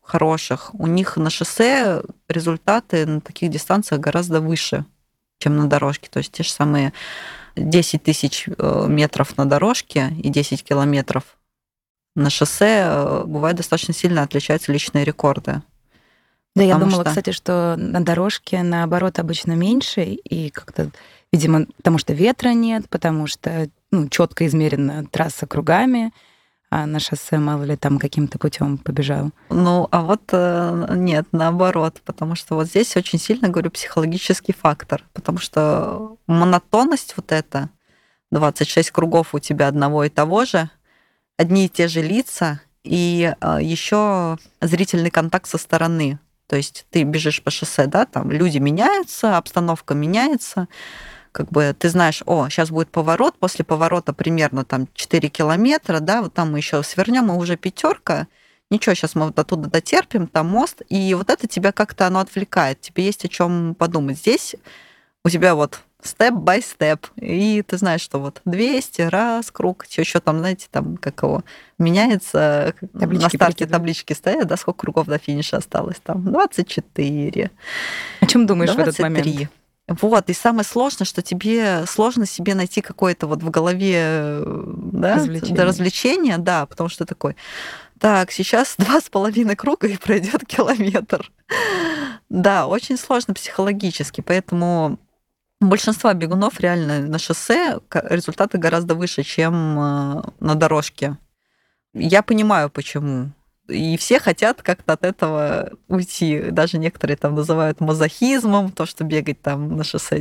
хороших, у них на шоссе результаты на таких дистанциях гораздо выше, чем на дорожке. То есть те же самые 10 тысяч метров на дорожке и 10 километров на шоссе бывает достаточно сильно отличаются личные рекорды. Да, я думала, кстати, что на дорожке, наоборот, обычно меньше, и как-то, видимо, потому что ветра нет, потому что четко измерена трасса кругами, а на шоссе, мало ли, там каким-то путем побежал. А вот нет, наоборот, потому что вот здесь очень сильно, говорю, психологический фактор, потому что монотонность вот эта, 26 кругов у тебя одного и того же, одни и те же лица, и еще зрительный контакт со стороны. То есть ты бежишь по шоссе, да, там люди меняются, обстановка меняется, как бы ты знаешь, сейчас будет поворот, после поворота примерно там 4 километра, да, вот там мы еще свернем, и уже 5, ничего, сейчас мы вот оттуда дотерпим, там мост, и вот это тебя как-то оно отвлекает, тебе есть о чем подумать. Здесь у тебя вот степ-бай-степ, и ты знаешь, что вот 200 раз круг, еще там, знаете, там как его меняется, таблички на старте таблички стоят, да, сколько кругов до финиша осталось, там 24. О чем думаешь 23. в этот момент? Вот, и самое сложное, что тебе сложно себе найти какое-то вот в голове, да, развлечение, да, потому что такой, так, сейчас 2,5 круга и пройдет километр. Да, очень сложно психологически, поэтому у большинства бегунов реально на шоссе результаты гораздо выше, чем на дорожке. Я понимаю, почему. И все хотят как-то от этого уйти. Даже некоторые там называют мазохизмом, то, что бегать там на шоссе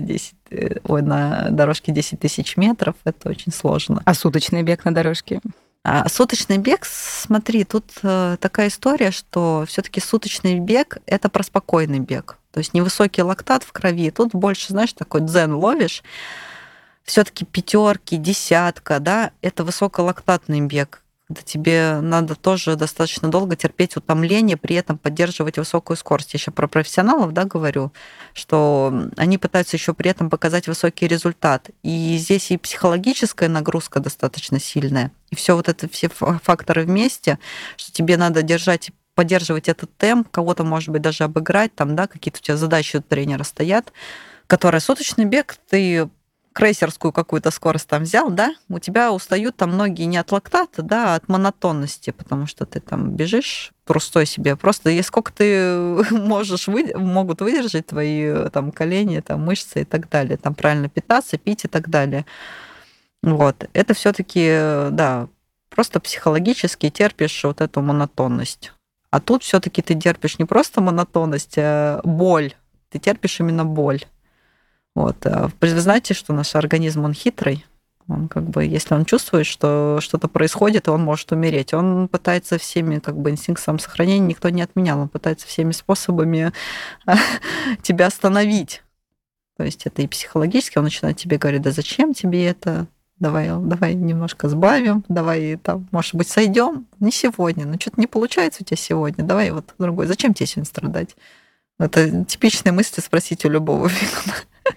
на дорожке 10 тысяч метров, это очень сложно. А суточный бег на дорожке? А суточный бег, смотри, тут такая история, что все-таки суточный бег – это про спокойный бег. То есть невысокий лактат в крови. Тут больше, знаешь, такой дзен ловишь. Все-таки 5, 10, да, это высоколактатный бег. Когда тебе надо тоже достаточно долго терпеть утомление, при этом поддерживать высокую скорость. Я еще про профессионалов, да, говорю, что они пытаются еще при этом показать высокий результат. И здесь и психологическая нагрузка достаточно сильная. И все факторы вместе, что тебе надо поддерживать этот темп, кого-то, может быть, даже обыграть, там, да, какие-то у тебя задачи у тренера стоят, которые суточный бег, ты крейсерскую какую-то скорость там взял, да, у тебя устают там многие не от лактата, да, а от монотонности, потому что ты там бежишь трустой себе. Просто и сколько ты могут выдержать твои там колени, там мышцы и так далее, там правильно питаться, пить и так далее. Вот. Это все-таки, да, просто психологически терпишь вот эту монотонность. А тут все-таки ты терпишь не просто монотонность, а боль. Ты терпишь именно боль. Вот. Вы знаете, что наш организм, он хитрый. Он как бы, если он чувствует, что что-то происходит, и он может умереть, он пытается всеми, как бы инстинкт самосохранения никто не отменял, он пытается всеми способами тебя остановить. То есть это и психологически, он начинает тебе говорить, да зачем тебе это? Давай немножко сбавим, давай там, может быть, сойдем. Не сегодня, что-то не получается у тебя сегодня, давай вот другой. Зачем тебе сегодня страдать? Это типичные мысли спросить у любого бегуна.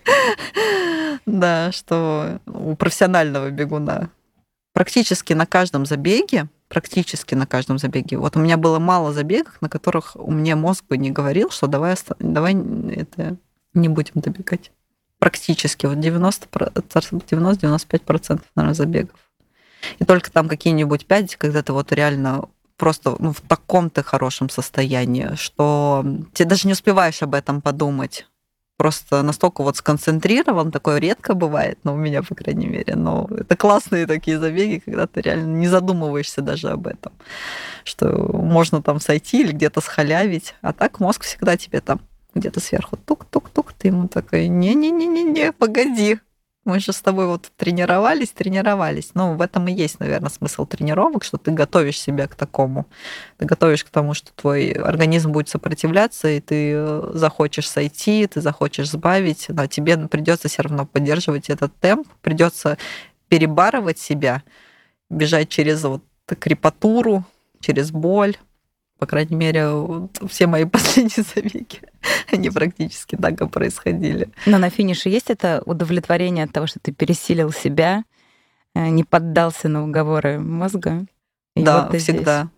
Да, что у профессионального бегуна практически на каждом забеге, вот у меня было мало забегов, на которых у меня мозг бы не говорил, что давай это не будем добегать. Практически вот 90-95%, наверное, забегов. И только там какие-нибудь 5, когда ты вот реально просто в таком ты хорошем состоянии, что ты даже не успеваешь об этом подумать. Просто настолько вот сконцентрирован, такое редко бывает, у меня, по крайней мере. Но это классные такие забеги, когда ты реально не задумываешься даже об этом, что можно там сойти или где-то схалявить. А так мозг всегда тебе там где-то сверху тук-тук-тук, ты ему такой, не-не-не-не, погоди. Мы же с тобой вот тренировались. В этом и есть, наверное, смысл тренировок, что ты готовишь себя к такому. Ты готовишь к тому, что твой организм будет сопротивляться, и ты захочешь сойти, ты захочешь сбавить, но тебе придется все равно поддерживать этот темп, придется перебарывать себя, бежать через вот крепатуру, через боль. По крайней мере, все мои последние забеги, они практически так и происходили. Но на финише есть это удовлетворение от того, что ты пересилил себя, не поддался на уговоры мозга? И да, вот всегда. Здесь.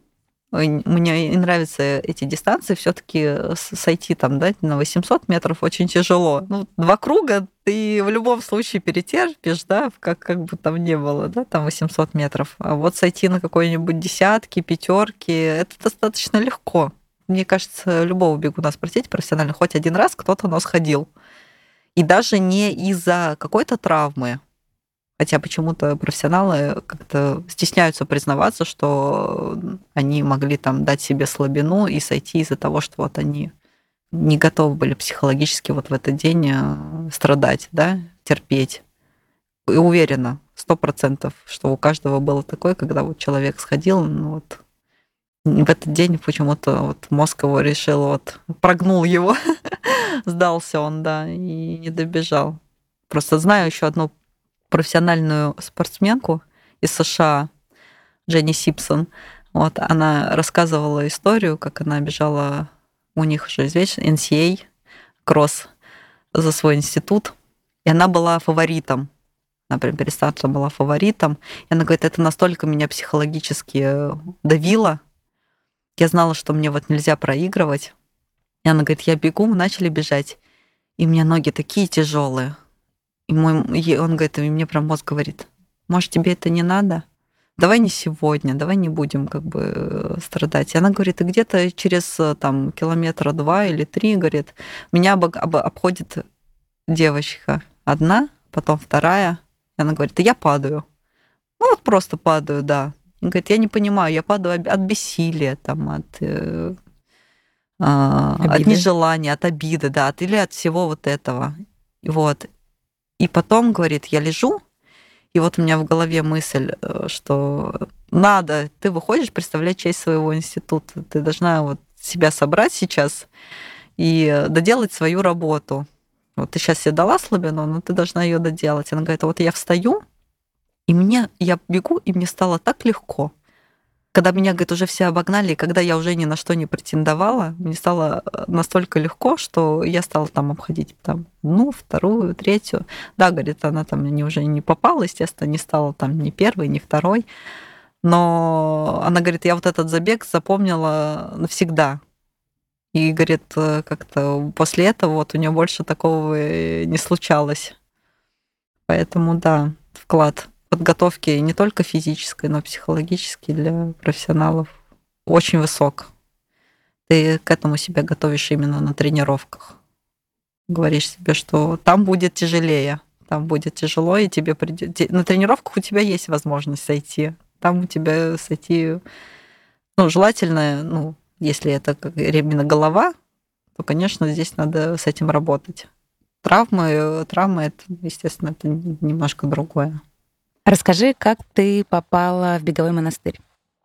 Мне и нравятся эти дистанции, все таки сойти там, да, на 800 метров очень тяжело. Ну, 2 круга ты в любом случае перетерпишь, да, как бы там ни было, да, там 800 метров. А вот сойти на какой-нибудь десятки, пятерки, это достаточно легко. Мне кажется, любого бегуна спросить профессионально, хоть один раз кто-то, но сходил. И даже не из-за какой-то травмы, хотя почему-то профессионалы как-то стесняются признаваться, что они могли там дать себе слабину и сойти из-за того, что вот они не готовы были психологически вот в этот день страдать, да, терпеть. И уверена, 100%, что у каждого было такое, когда вот человек сходил, ну вот в этот день почему-то вот мозг его решил, вот прогнул его, сдался он, да, и не добежал. Просто знаю еще одну профессиональную спортсменку из США, Дженни Симпсон. Вот, она рассказывала историю, как она бежала, у них уже известно, NCAA, кросс за свой институт, и она была фаворитом. Она прям перед стартом была фаворитом. И она говорит, это настолько меня психологически давило. Я знала, что мне вот нельзя проигрывать. И она говорит, я бегу, мы начали бежать, и у меня ноги такие тяжелые. Он говорит, и мне прям мозг говорит, может, тебе это не надо? Давай не сегодня, давай не будем как бы страдать. И она говорит, и где-то через там километра 2 или 3, говорит, меня обходит девочка одна, потом вторая. И она говорит, и я падаю. Ну вот просто падаю, да. И говорит, я не понимаю, я падаю от бессилия, там, от нежелания, от обиды, да, или от всего вот этого. Вот. И потом, говорит, я лежу, и вот у меня в голове мысль, что надо, ты выходишь представлять честь своего института, ты должна вот себя собрать сейчас и доделать свою работу. Вот ты сейчас себе дала слабину, но ты должна ее доделать. Она говорит, вот я встаю, и я бегу, и мне стало так легко. Когда меня, говорит, уже все обогнали, и когда я уже ни на что не претендовала, мне стало настолько легко, что я стала там обходить там, вторую, третью. Да, говорит, она там мне уже не попала, естественно, не стала там ни первой, ни второй. Но она говорит, я вот этот забег запомнила навсегда. И, говорит, как-то после этого вот у нее больше такого не случалось. Поэтому, да, вклад подготовки не только физической, но и психологической для профессионалов очень высок. Ты к этому себя готовишь именно на тренировках. Говоришь себе, что там будет тяжелее, там будет тяжело, и тебе придет. На тренировках у тебя есть возможность сойти. Там у тебя сойти, желательно, если это именно голова, то, конечно, здесь надо с этим работать. Травмы, это, естественно, это немножко другое. Расскажи, как ты попала в беговой монастырь?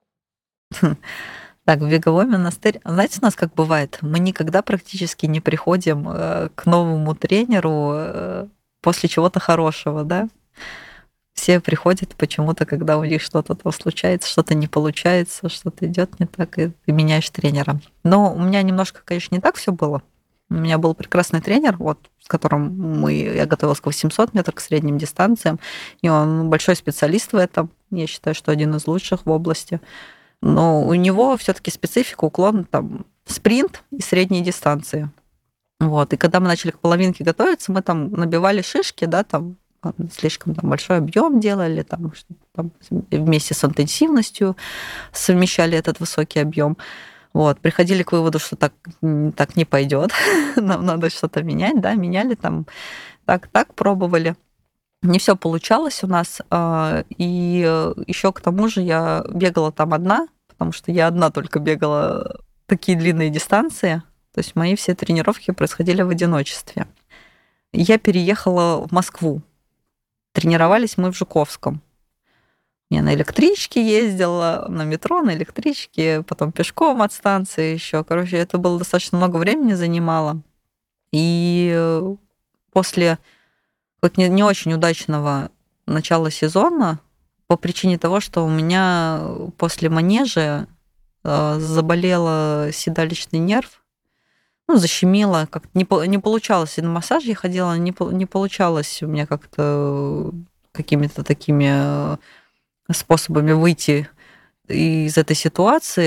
Так, в беговой монастырь. Знаете, у нас как бывает, мы никогда практически не приходим к новому тренеру после чего-то хорошего, да? Все приходят почему-то, когда у них что-то случается, что-то не получается, что-то идет не так, и ты меняешь тренера. Но у меня немножко, конечно, не так все было. У меня был прекрасный тренер, вот, с которым я готовилась к 800 метров, к средним дистанциям, и он большой специалист в этом. Я считаю, что один из лучших в области. Но у него все-таки специфика, уклон там спринт и средние дистанции. Вот. И когда мы начали к половинке готовиться, мы там набивали шишки, да, там слишком там большой объем делали, там вместе с интенсивностью совмещали этот высокий объем. Вот, приходили к выводу, что так не пойдет, нам надо что-то менять, да, меняли там, так пробовали. Не все получалось у нас, и еще к тому же я бегала там одна, потому что я одна только бегала такие длинные дистанции, то есть мои все тренировки происходили в одиночестве. Я переехала в Москву, тренировались мы в Жуковском. Я на электричке ездила, на метро, на электричке, потом пешком от станции еще. Короче, это было достаточно много времени занимало. И после не очень удачного начала сезона, по причине того, что у меня после манежа заболел седалищный нерв, защемило, как не получалось. И на массаж я ходила, не получалось у меня как-то какими-то такими способами выйти из этой ситуации.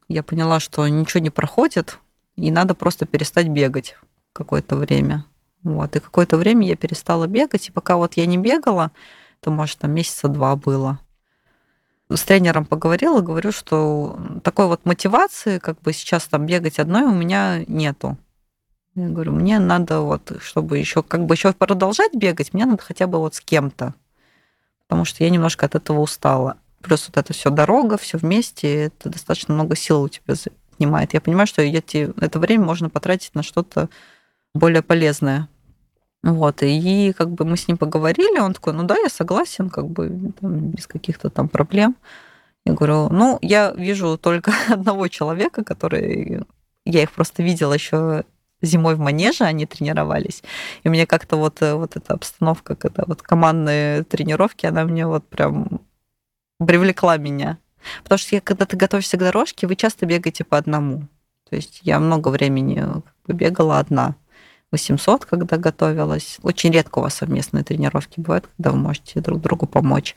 я поняла, что ничего не проходит, и надо просто перестать бегать какое-то время. Вот. И какое-то время я перестала бегать, и пока вот я не бегала, то, может, там месяца 2 было. С тренером поговорила, говорю, что такой вот мотивации, как бы сейчас там бегать одной у меня нету. Я говорю, мне надо вот, чтобы еще как бы еще продолжать бегать, мне надо хотя бы вот с кем-то, потому что я немножко от этого устала. Плюс вот это все дорога, все вместе, это достаточно много сил у тебя занимает. Я понимаю, что это время можно потратить на что-то более полезное. Вот, и как бы мы с ним поговорили, он такой, ну да, я согласен, как бы там, без каких-то там проблем. Я говорю, ну, я вижу только одного человека, который... Я их просто видела еще зимой в манеже, они тренировались. И мне как-то вот эта обстановка, когда вот командные тренировки, она мне вот прям привлекла меня. Потому что когда ты готовишься к дорожке, вы часто бегаете по одному. То есть я много времени как бы бегала одна. 800, когда готовилась. Очень редко у вас совместные тренировки бывают, когда вы можете друг другу помочь.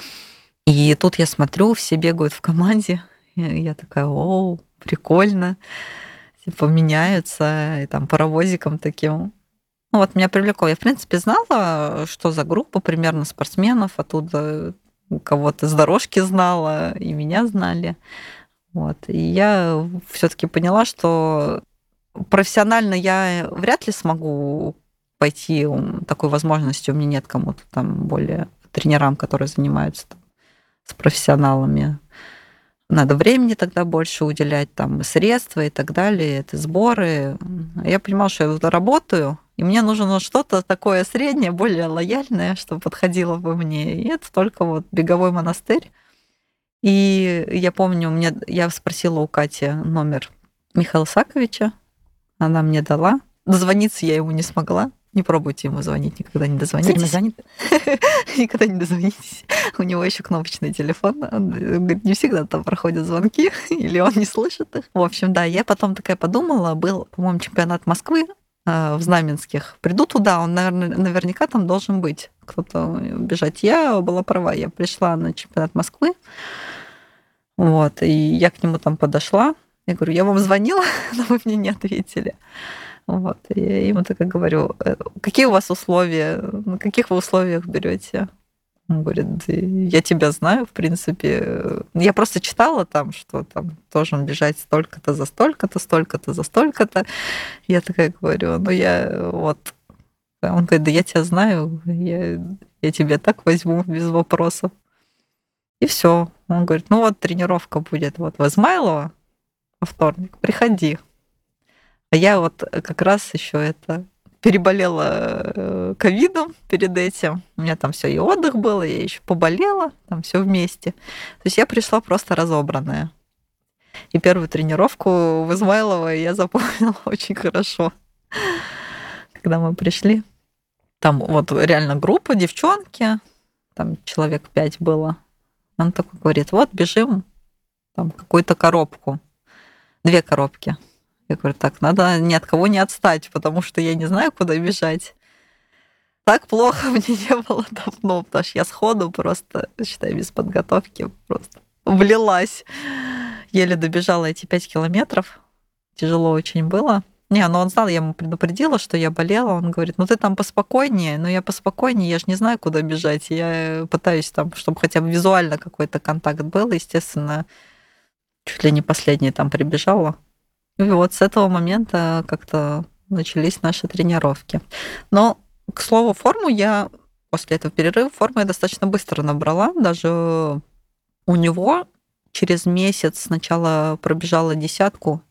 И тут я смотрю, все бегают в команде. И я такая, о, прикольно. Типа меняются, и там паровозиком таким. Ну вот меня привлекло. Я, в принципе, знала, что за группа примерно спортсменов. Оттуда кого-то с дорожки знала, и меня знали. Вот. И я все-таки поняла, что профессионально я вряд ли смогу пойти, такой возможности у меня нет кому-то там более тренерам, которые занимаются там с профессионалами. Надо времени тогда больше уделять, там, и средства и так далее, это сборы. Я понимала, что я работаю, и мне нужно что-то такое среднее, более лояльное, чтобы подходило бы мне. И это только вот беговой монастырь. И я помню, я спросила у Кати номер Михаила Саковича, она мне дала. Дозвониться я ему не смогла. Не пробуйте ему звонить, никогда не дозвонитесь. Занят? Никогда не дозвонитесь. У него еще кнопочный телефон. Он говорит, не всегда там проходят звонки, или он не слышит их. В общем, да, я потом такая подумала, был, по-моему, чемпионат Москвы в Знаменских. Приду туда, он, наверное, наверняка там должен быть кто-то бежать. Я была права, я пришла на чемпионат Москвы, вот, и я к нему там подошла. Я говорю, я вам звонила, но вы мне не ответили. Вот. И я ему так и говорю, какие у вас условия, на каких вы условиях берете? Он говорит, да я тебя знаю, в принципе. Я просто читала там, что там должен бежать столько-то за столько-то, столько-то за столько-то. Я такая говорю, ну я вот... Он говорит, да я тебя знаю, я тебя так возьму без вопросов. И все. Он говорит, ну вот тренировка будет вот в Измайлово во вторник, приходи. А я вот как раз еще переболела ковидом перед этим. У меня там все и отдых был, и я еще поболела, там все вместе. То есть я пришла просто разобранная. И первую тренировку в Измайлово я запомнила очень хорошо. Когда мы пришли, там вот реально группа, девчонки, там человек 5 было. Он такой говорит, вот бежим там какую-то коробку, 2 коробки. Я говорю, так, надо ни от кого не отстать, потому что я не знаю, куда бежать. Так плохо мне не было давно, потому что я сходу просто, считай, без подготовки просто влилась. Еле добежала эти 5 километров. Тяжело очень было. Не, ну он знал, я ему предупредила, что я болела. Он говорит, ну ты там поспокойнее. Ну я поспокойнее, я же не знаю, куда бежать. Я пытаюсь там, чтобы хотя бы визуально какой-то контакт был. Естественно, чуть ли не последняя там прибежала. И вот с этого момента как-то начались наши тренировки. Но, к слову, форму я после этого перерыва, форму я достаточно быстро набрала. Даже у него через месяц сначала пробежала 10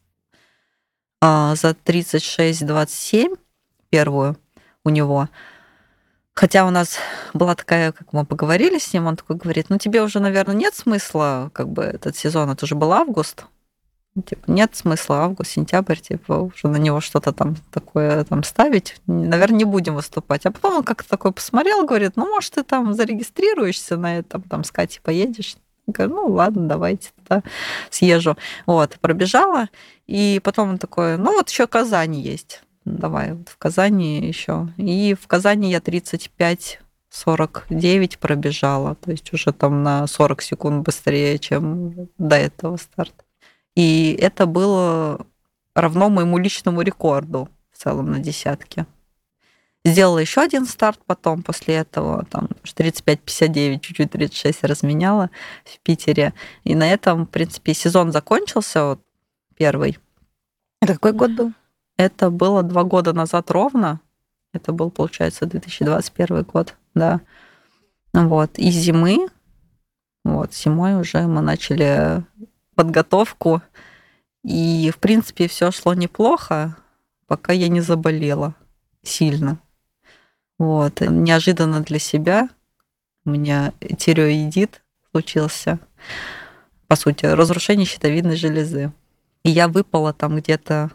за 36-27 первую у него. Хотя у нас была такая, как мы поговорили с ним, он такой говорит, ну тебе уже, наверное, нет смысла, как бы этот сезон, это уже был август, типа, нет смысла август, сентябрь, типа, уже на него что-то там такое там ставить. Наверное, не будем выступать. А потом он как-то такой посмотрел, говорит, ну, может, ты там зарегистрируешься на этом, там, с Катей поедешь. Я говорю, ну, ладно, давайте тогда съезжу. Вот, пробежала. И потом он такой, ну, вот еще Казань есть. Давай, вот в Казани еще. И в Казани я 35-49 пробежала. То есть уже там на 40 секунд быстрее, чем до этого старта. И это было равно моему личному рекорду в целом на десятке. Сделала еще один старт потом после этого, там 35-59, чуть-чуть 36 разменяла в Питере. И на этом, в принципе, сезон закончился, вот первый. Это какой год был? Это было 2 года назад ровно. Это был, получается, 2021 год, да. Вот. И зимой уже мы начали подготовку. И, в принципе, все шло неплохо, пока я не заболела сильно. Вот. Неожиданно для себя у меня тиреоидит случился. По сути, разрушение щитовидной железы. И я выпала там где-то...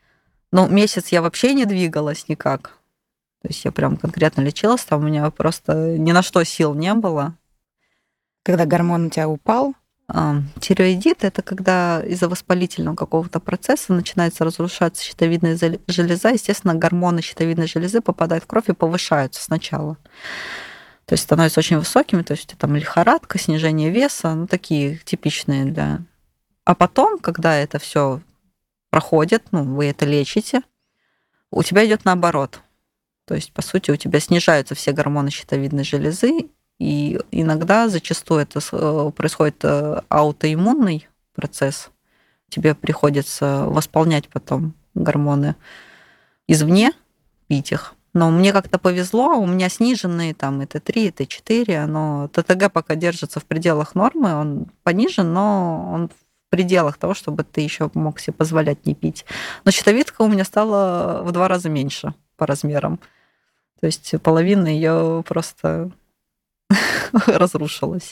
месяц я вообще не двигалась никак. То есть я прям конкретно лечилась, там у меня просто ни на что сил не было. Когда гормон у тебя упал? Тиреоидит — это когда из-за воспалительного какого-то процесса начинается разрушаться щитовидная железа. Естественно, гормоны щитовидной железы попадают в кровь и повышаются сначала. То есть становятся очень высокими, то есть там лихорадка, снижение веса, такие типичные для... А потом, когда это все проходит, вы это лечите, у тебя идет наоборот. То есть, по сути, у тебя снижаются все гормоны щитовидной железы, и иногда, зачастую это происходит аутоиммунный процесс. Тебе приходится восполнять потом гормоны извне, пить их. Но мне как-то повезло, у меня сниженные там и Т3, и Т4, ТТГ пока держится в пределах нормы, он понижен, но он в пределах того, чтобы ты еще мог себе позволять не пить. Но щитовидка у меня стала в 2 раза меньше по размерам. То есть половина ее просто разрушилась.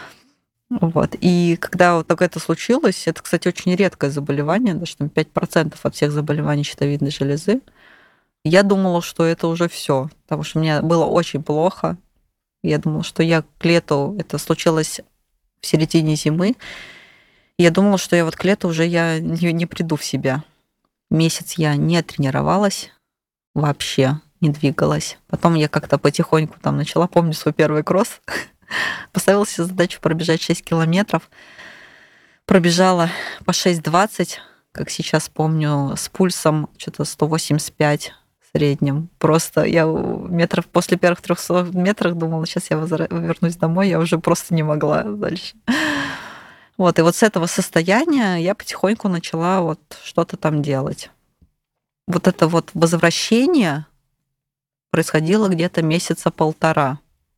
Вот. И когда вот так это случилось, это, кстати, очень редкое заболевание, даже там 5% от всех заболеваний щитовидной железы, я думала, что это уже все, потому что мне было очень плохо. Я думала, что я к лету, это случилось в середине зимы, я думала, что я вот к лету уже я не приду в себя. Месяц я не тренировалась вообще, не двигалась. Потом я как-то потихоньку там начала, помню свой первый кросс, поставила себе задачу пробежать 6 километров, пробежала по 6:20, как сейчас помню, с пульсом что-то 185 в среднем. Просто я после первых 300 метров думала, сейчас я вернусь домой, я уже просто не могла дальше. Вот, и вот с этого состояния я потихоньку начала вот что-то там делать. Вот это вот возвращение происходило где-то 1.5 месяца.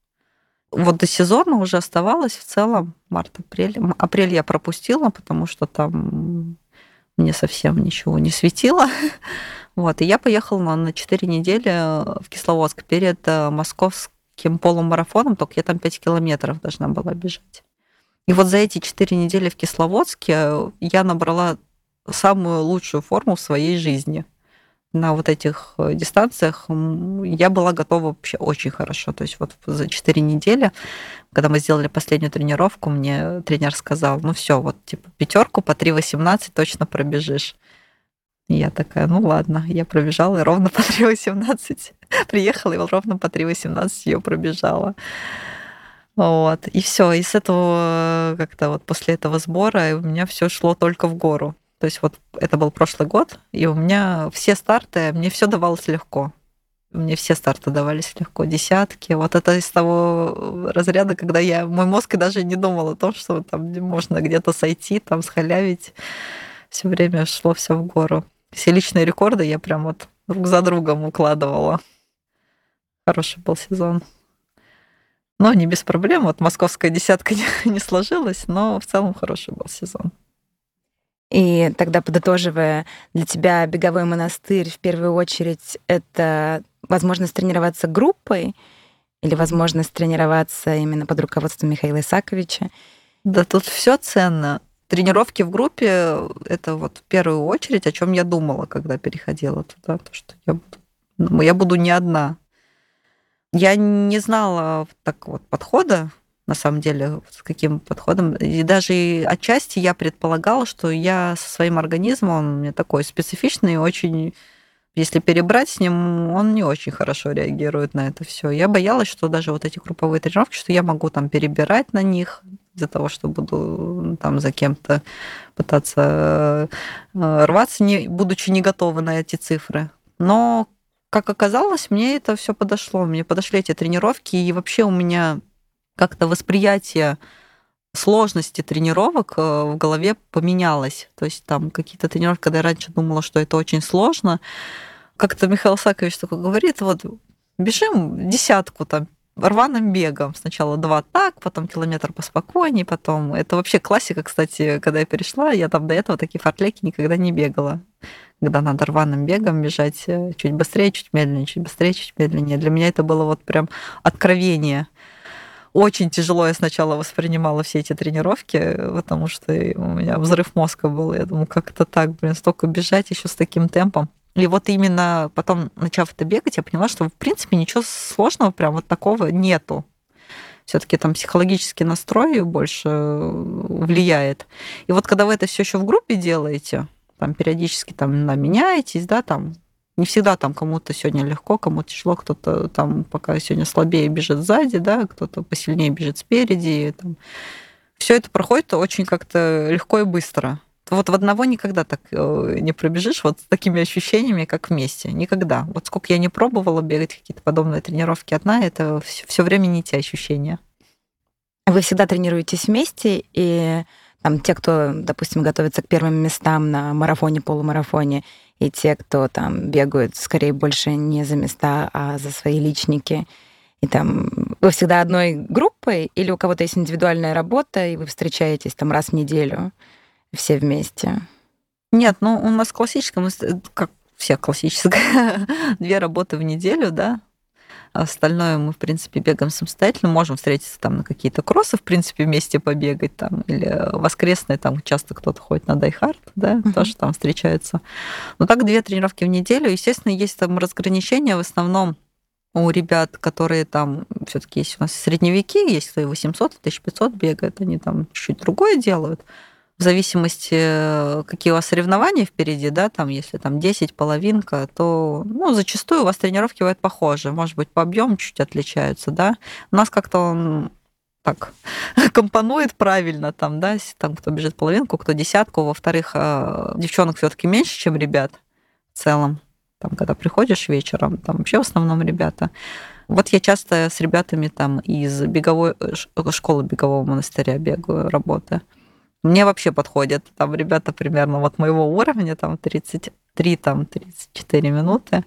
Вот до сезона уже оставалось в целом март-апрель. Апрель я пропустила, потому что там мне совсем ничего не светило. Вот, и я поехала на 4 недели в Кисловодск перед московским полумарафоном, только я там 5 километров должна была бежать. И вот за эти 4 недели в Кисловодске я набрала самую лучшую форму в своей жизни. На вот этих дистанциях я была готова вообще очень хорошо. То есть вот за 4 недели, когда мы сделали последнюю тренировку, мне тренер сказал, все, вот типа 5 по 3:18 точно пробежишь. И я такая, ладно, я пробежала и ровно по 3:18 приехала, и ровно по 3:18 ее пробежала. Вот. И все. И с этого как-то вот после этого сбора у меня все шло только в гору. То есть вот это был прошлый год, и у меня все старты, мне все давалось легко. Мне все старты давались легко, десятки. Вот это из того разряда, когда мой мозг и даже не думал о том, что там можно где-то сойти, там схалявить. Все время шло все в гору. Все личные рекорды я прям вот друг за другом укладывала. Хороший был сезон. Но не без проблем. Вот московская десятка не сложилась, но в целом хороший был сезон. И тогда, подытоживая, для тебя беговой монастырь в первую очередь это возможность тренироваться группой или возможность тренироваться именно под руководством Михаила Исаковича? Да, тут все ценно. Тренировки в группе — это вот в первую очередь, о чем я думала, когда переходила туда, то, что я буду не одна. Я не знала так вот подхода, на самом деле, с каким подходом. И даже отчасти я предполагала, что я со своим организмом, он у меня такой специфичный, очень, если перебрать с ним, он не очень хорошо реагирует на это все. Я боялась, что даже вот эти групповые тренировки, что я могу там перебирать на них, из-за того, что буду там за кем-то пытаться рваться, будучи не готова на эти цифры. Но, как оказалось, мне это все подошло. Мне подошли эти тренировки, и вообще у меня как-то восприятие сложности тренировок в голове поменялось. То есть там какие-то тренировки, когда я раньше думала, что это очень сложно, как-то Михаил Сакович такой говорит, вот бежим десятку там рваным бегом. Сначала 2 так, потом километр поспокойнее, потом... Это вообще классика, кстати, когда я перешла, я там до этого такие фортлеки никогда не бегала. Когда надо рваным бегом бежать чуть быстрее, чуть медленнее, чуть быстрее, чуть медленнее. Для меня это было вот прям откровение. Очень тяжело я сначала воспринимала все эти тренировки, потому что у меня взрыв мозга был. Я думаю, как это так, столько бежать еще с таким темпом. И вот именно потом, начав это бегать, я поняла, что, в принципе, ничего сложного прям вот такого нету. Все-таки там психологический настрой больше влияет. И вот когда вы это все еще в группе делаете, там периодически там меняетесь, да, там не всегда там кому-то сегодня легко, кому-то тяжело, кто-то там пока сегодня слабее бежит сзади, да, кто-то посильнее бежит спереди. Все это проходит очень как-то легко и быстро. Вот в одного никогда так не пробежишь вот с такими ощущениями, как вместе. Никогда. Вот сколько я не пробовала бегать какие-то подобные тренировки одна, это все время не те ощущения. Вы всегда тренируетесь вместе, и там те, кто, допустим, готовится к первым местам на марафоне, полумарафоне, и те, кто там бегают скорее больше не за места, а за свои личники. И там вы всегда одной группой, или у кого-то есть индивидуальная работа, и вы встречаетесь там раз в неделю все вместе? Нет, ну у нас классическая, как все классическая, 2 работы в неделю, да. Остальное мы, в принципе, бегаем самостоятельно. Можем встретиться там на какие-то кроссы, в принципе, вместе побегать там, или воскресные, там часто кто-то ходит на дайхард, да, тоже там встречаются. Но так 2 тренировки в неделю. Естественно, есть там разграничения в основном у ребят, которые там все-таки есть у нас средневеки, есть кто и 800, 1500 бегают, они там чуть-чуть другое делают. В зависимости, какие у вас соревнования впереди, да, там, если там 10, половинка, то, зачастую у вас тренировки бывают похожи. Может быть, по объему чуть отличаются, да. У нас как-то он так компонует правильно, там, да, там, кто бежит половинку, кто десятку. Во-вторых, девчонок все-таки меньше, чем ребят в целом. Там, когда приходишь вечером, там вообще в основном ребята. Вот я часто с ребятами там из беговой школы бегового монастыря бегаю, работаю. Мне вообще подходят. Там ребята примерно вот моего уровня, там 33, там 34 минуты.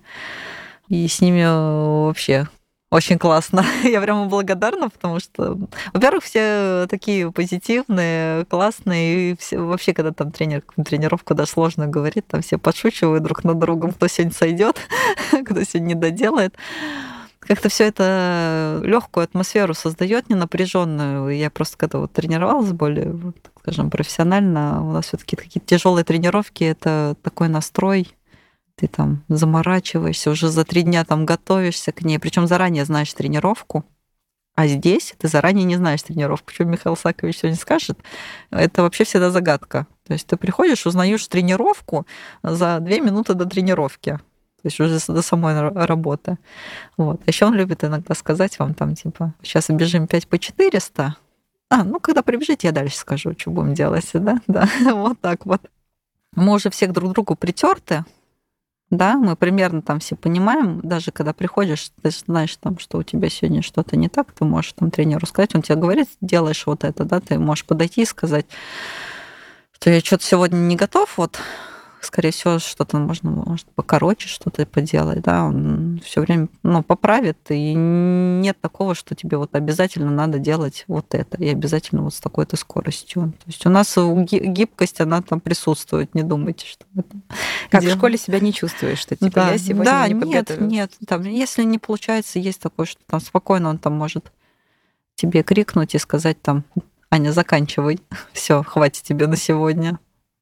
И с ними вообще очень классно. Я прямо благодарна, потому что, во-первых, все такие позитивные, классные. И все, вообще, когда там тренер тренировку даже сложно говорит, там все подшучивают друг над другом, кто сегодня сойдет, кто сегодня не доделает. Как-то все это легкую атмосферу создает, не напряженную. Я просто когда вот тренировалась более, так скажем, профессионально, у нас все-таки какие-то тяжелые тренировки, это такой настрой. Ты там заморачиваешься, уже за 3 дня там готовишься к ней, причем заранее знаешь тренировку. А здесь ты заранее не знаешь тренировку. Почему Михаил Сакович сегодня скажет, это вообще всегда загадка. То есть ты приходишь, узнаешь тренировку за 2 минуты до тренировки. То есть уже до самой работы. Вот. Еще он любит иногда сказать вам там, типа, сейчас бежим 5 по 400. Когда прибежите, я дальше скажу, что будем делать, да? Да, вот так вот. Мы уже всех друг к другу притерты, да, мы примерно там все понимаем, даже когда приходишь, ты знаешь, там, что у тебя сегодня что-то не так, ты можешь там тренеру сказать, он тебе говорит, делаешь вот это, да, ты можешь подойти и сказать, что я что-то сегодня не готов, вот, скорее всего, что-то может покороче что-то поделать, да, он все время, поправит, и нет такого, что тебе вот обязательно надо делать вот это, и обязательно вот с такой-то скоростью. То есть у нас гибкость, она там присутствует, не думайте, что это... Как в школе себя не чувствуешь, что типа да, я сегодня не подготовилась. Нет, там, если не получается, есть такое, что там спокойно он там может тебе крикнуть и сказать там, Аня, заканчивай, все, хватит тебе на сегодня.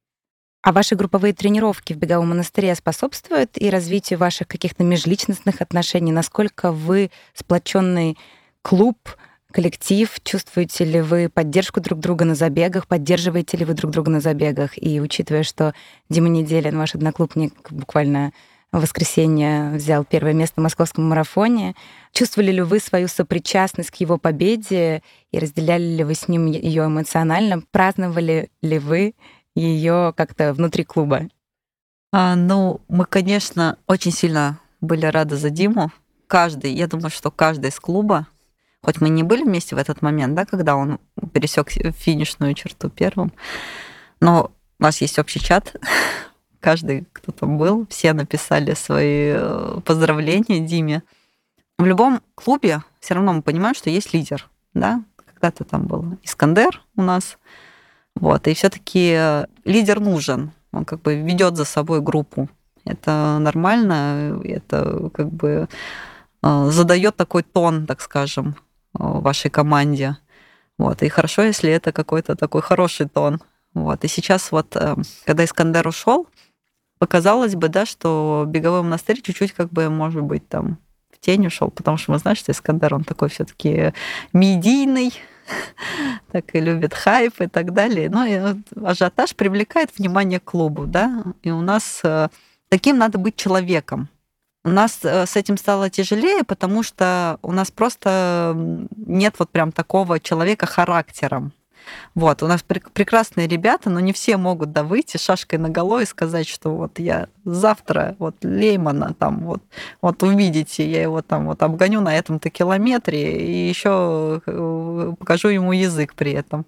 А ваши групповые тренировки в беговом монастыре способствуют и развитию ваших каких-то межличностных отношений? Насколько вы сплоченный клуб, коллектив? Чувствуете ли вы поддержку друг друга на забегах? Поддерживаете ли вы друг друга на забегах? И учитывая, что Дима Неделин, ваш одноклубник, буквально в воскресенье взял первое место в московском марафоне. Чувствовали ли вы свою сопричастность к его победе и разделяли ли вы с ним ее эмоционально? Праздновали ли вы ее как-то внутри клуба? Мы, конечно, очень сильно были рады за Диму. Я думаю, что каждый из клуба, хоть мы не были вместе в этот момент, да, когда он пересек финишную черту первым, но у нас есть общий чат, каждый, кто там был, все написали свои поздравления Диме. В любом клубе все равно мы понимаем, что есть лидер, да. Когда-то там был Искандер у нас, и все-таки лидер нужен. Он как бы ведет за собой группу. Это нормально, это как бы задает такой тон, так скажем, вашей команде. И хорошо, если это какой-то такой хороший тон. И сейчас когда Искандер ушел, показалось бы, да, что беговой монастырь чуть-чуть как бы, может быть, там в тень ушел, потому что мы знаем, что Искандер, он такой все-таки медийный, так и любит хайп и так далее. И ажиотаж привлекает внимание к клубу, да, и у нас таким надо быть человеком. У нас с этим стало тяжелее, потому что у нас просто нет прям такого человека характером. У нас прекрасные ребята, но не все могут выйти шашкой наголо и сказать, что я завтра Леймана там увидите, я его там обгоню на этом-то километре и еще покажу ему язык при этом.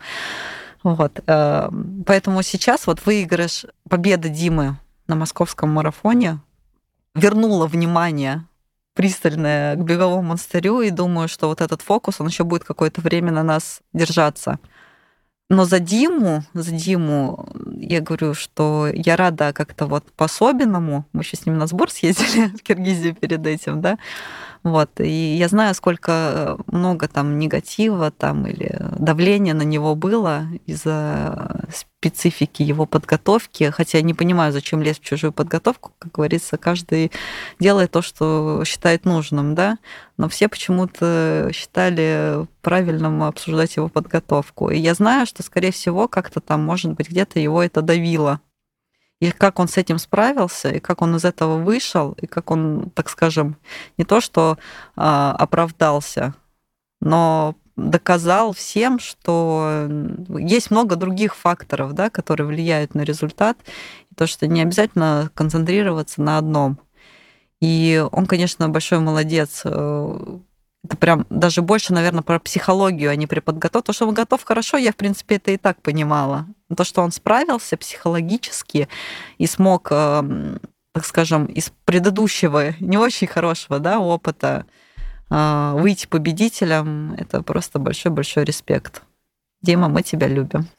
Поэтому сейчас выигрыш, победа Димы на московском марафоне вернула внимание пристальное к беговому монастырю, и думаю, что этот фокус, он еще будет какое-то время на нас держаться. Но за Диму я говорю, что я рада как-то по-особенному. Мы еще с ним на сбор съездили в Киргизию перед этим, да. И я знаю, сколько много там негатива там или давления на него было из-за специфики его подготовки. Хотя я не понимаю, зачем лезть в чужую подготовку. Как говорится, каждый делает то, что считает нужным, да. Но все почему-то считали правильным обсуждать его подготовку. И я знаю, что, скорее всего, как-то там, может быть, где-то его это давило. И как он с этим справился, и как он из этого вышел, и как он, так скажем, не то что оправдался, но доказал всем, что есть много других факторов, да, которые влияют на результат, и то, что не обязательно концентрироваться на одном. И он, конечно, большой молодец. Это прям даже больше, наверное, про психологию, а не про подготовку. То, что он готов хорошо, я, в принципе, это и так понимала. Но то, что он справился психологически и смог, так скажем, из предыдущего, не очень хорошего, да, опыта выйти победителем, это просто большой-большой респект. Дима, мы тебя любим.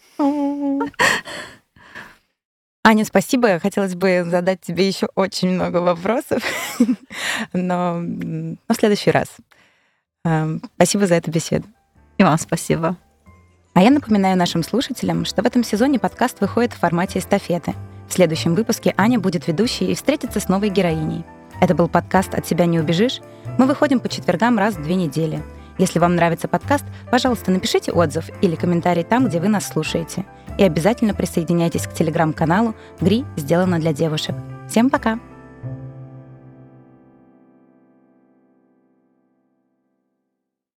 Аня, спасибо. Хотелось бы задать тебе еще очень много вопросов, но в следующий раз. Спасибо за эту беседу. И вам спасибо. А я напоминаю нашим слушателям, что в этом сезоне подкаст выходит в формате эстафеты. В следующем выпуске Аня будет ведущей и встретится с новой героиней. Это был подкаст «От себя не убежишь». Мы выходим по четвергам раз в 2 недели. Если вам нравится подкаст, пожалуйста, напишите отзыв или комментарий там, где вы нас слушаете. И обязательно присоединяйтесь к телеграм-каналу «ГРИ. Сделано для девушек». Всем пока!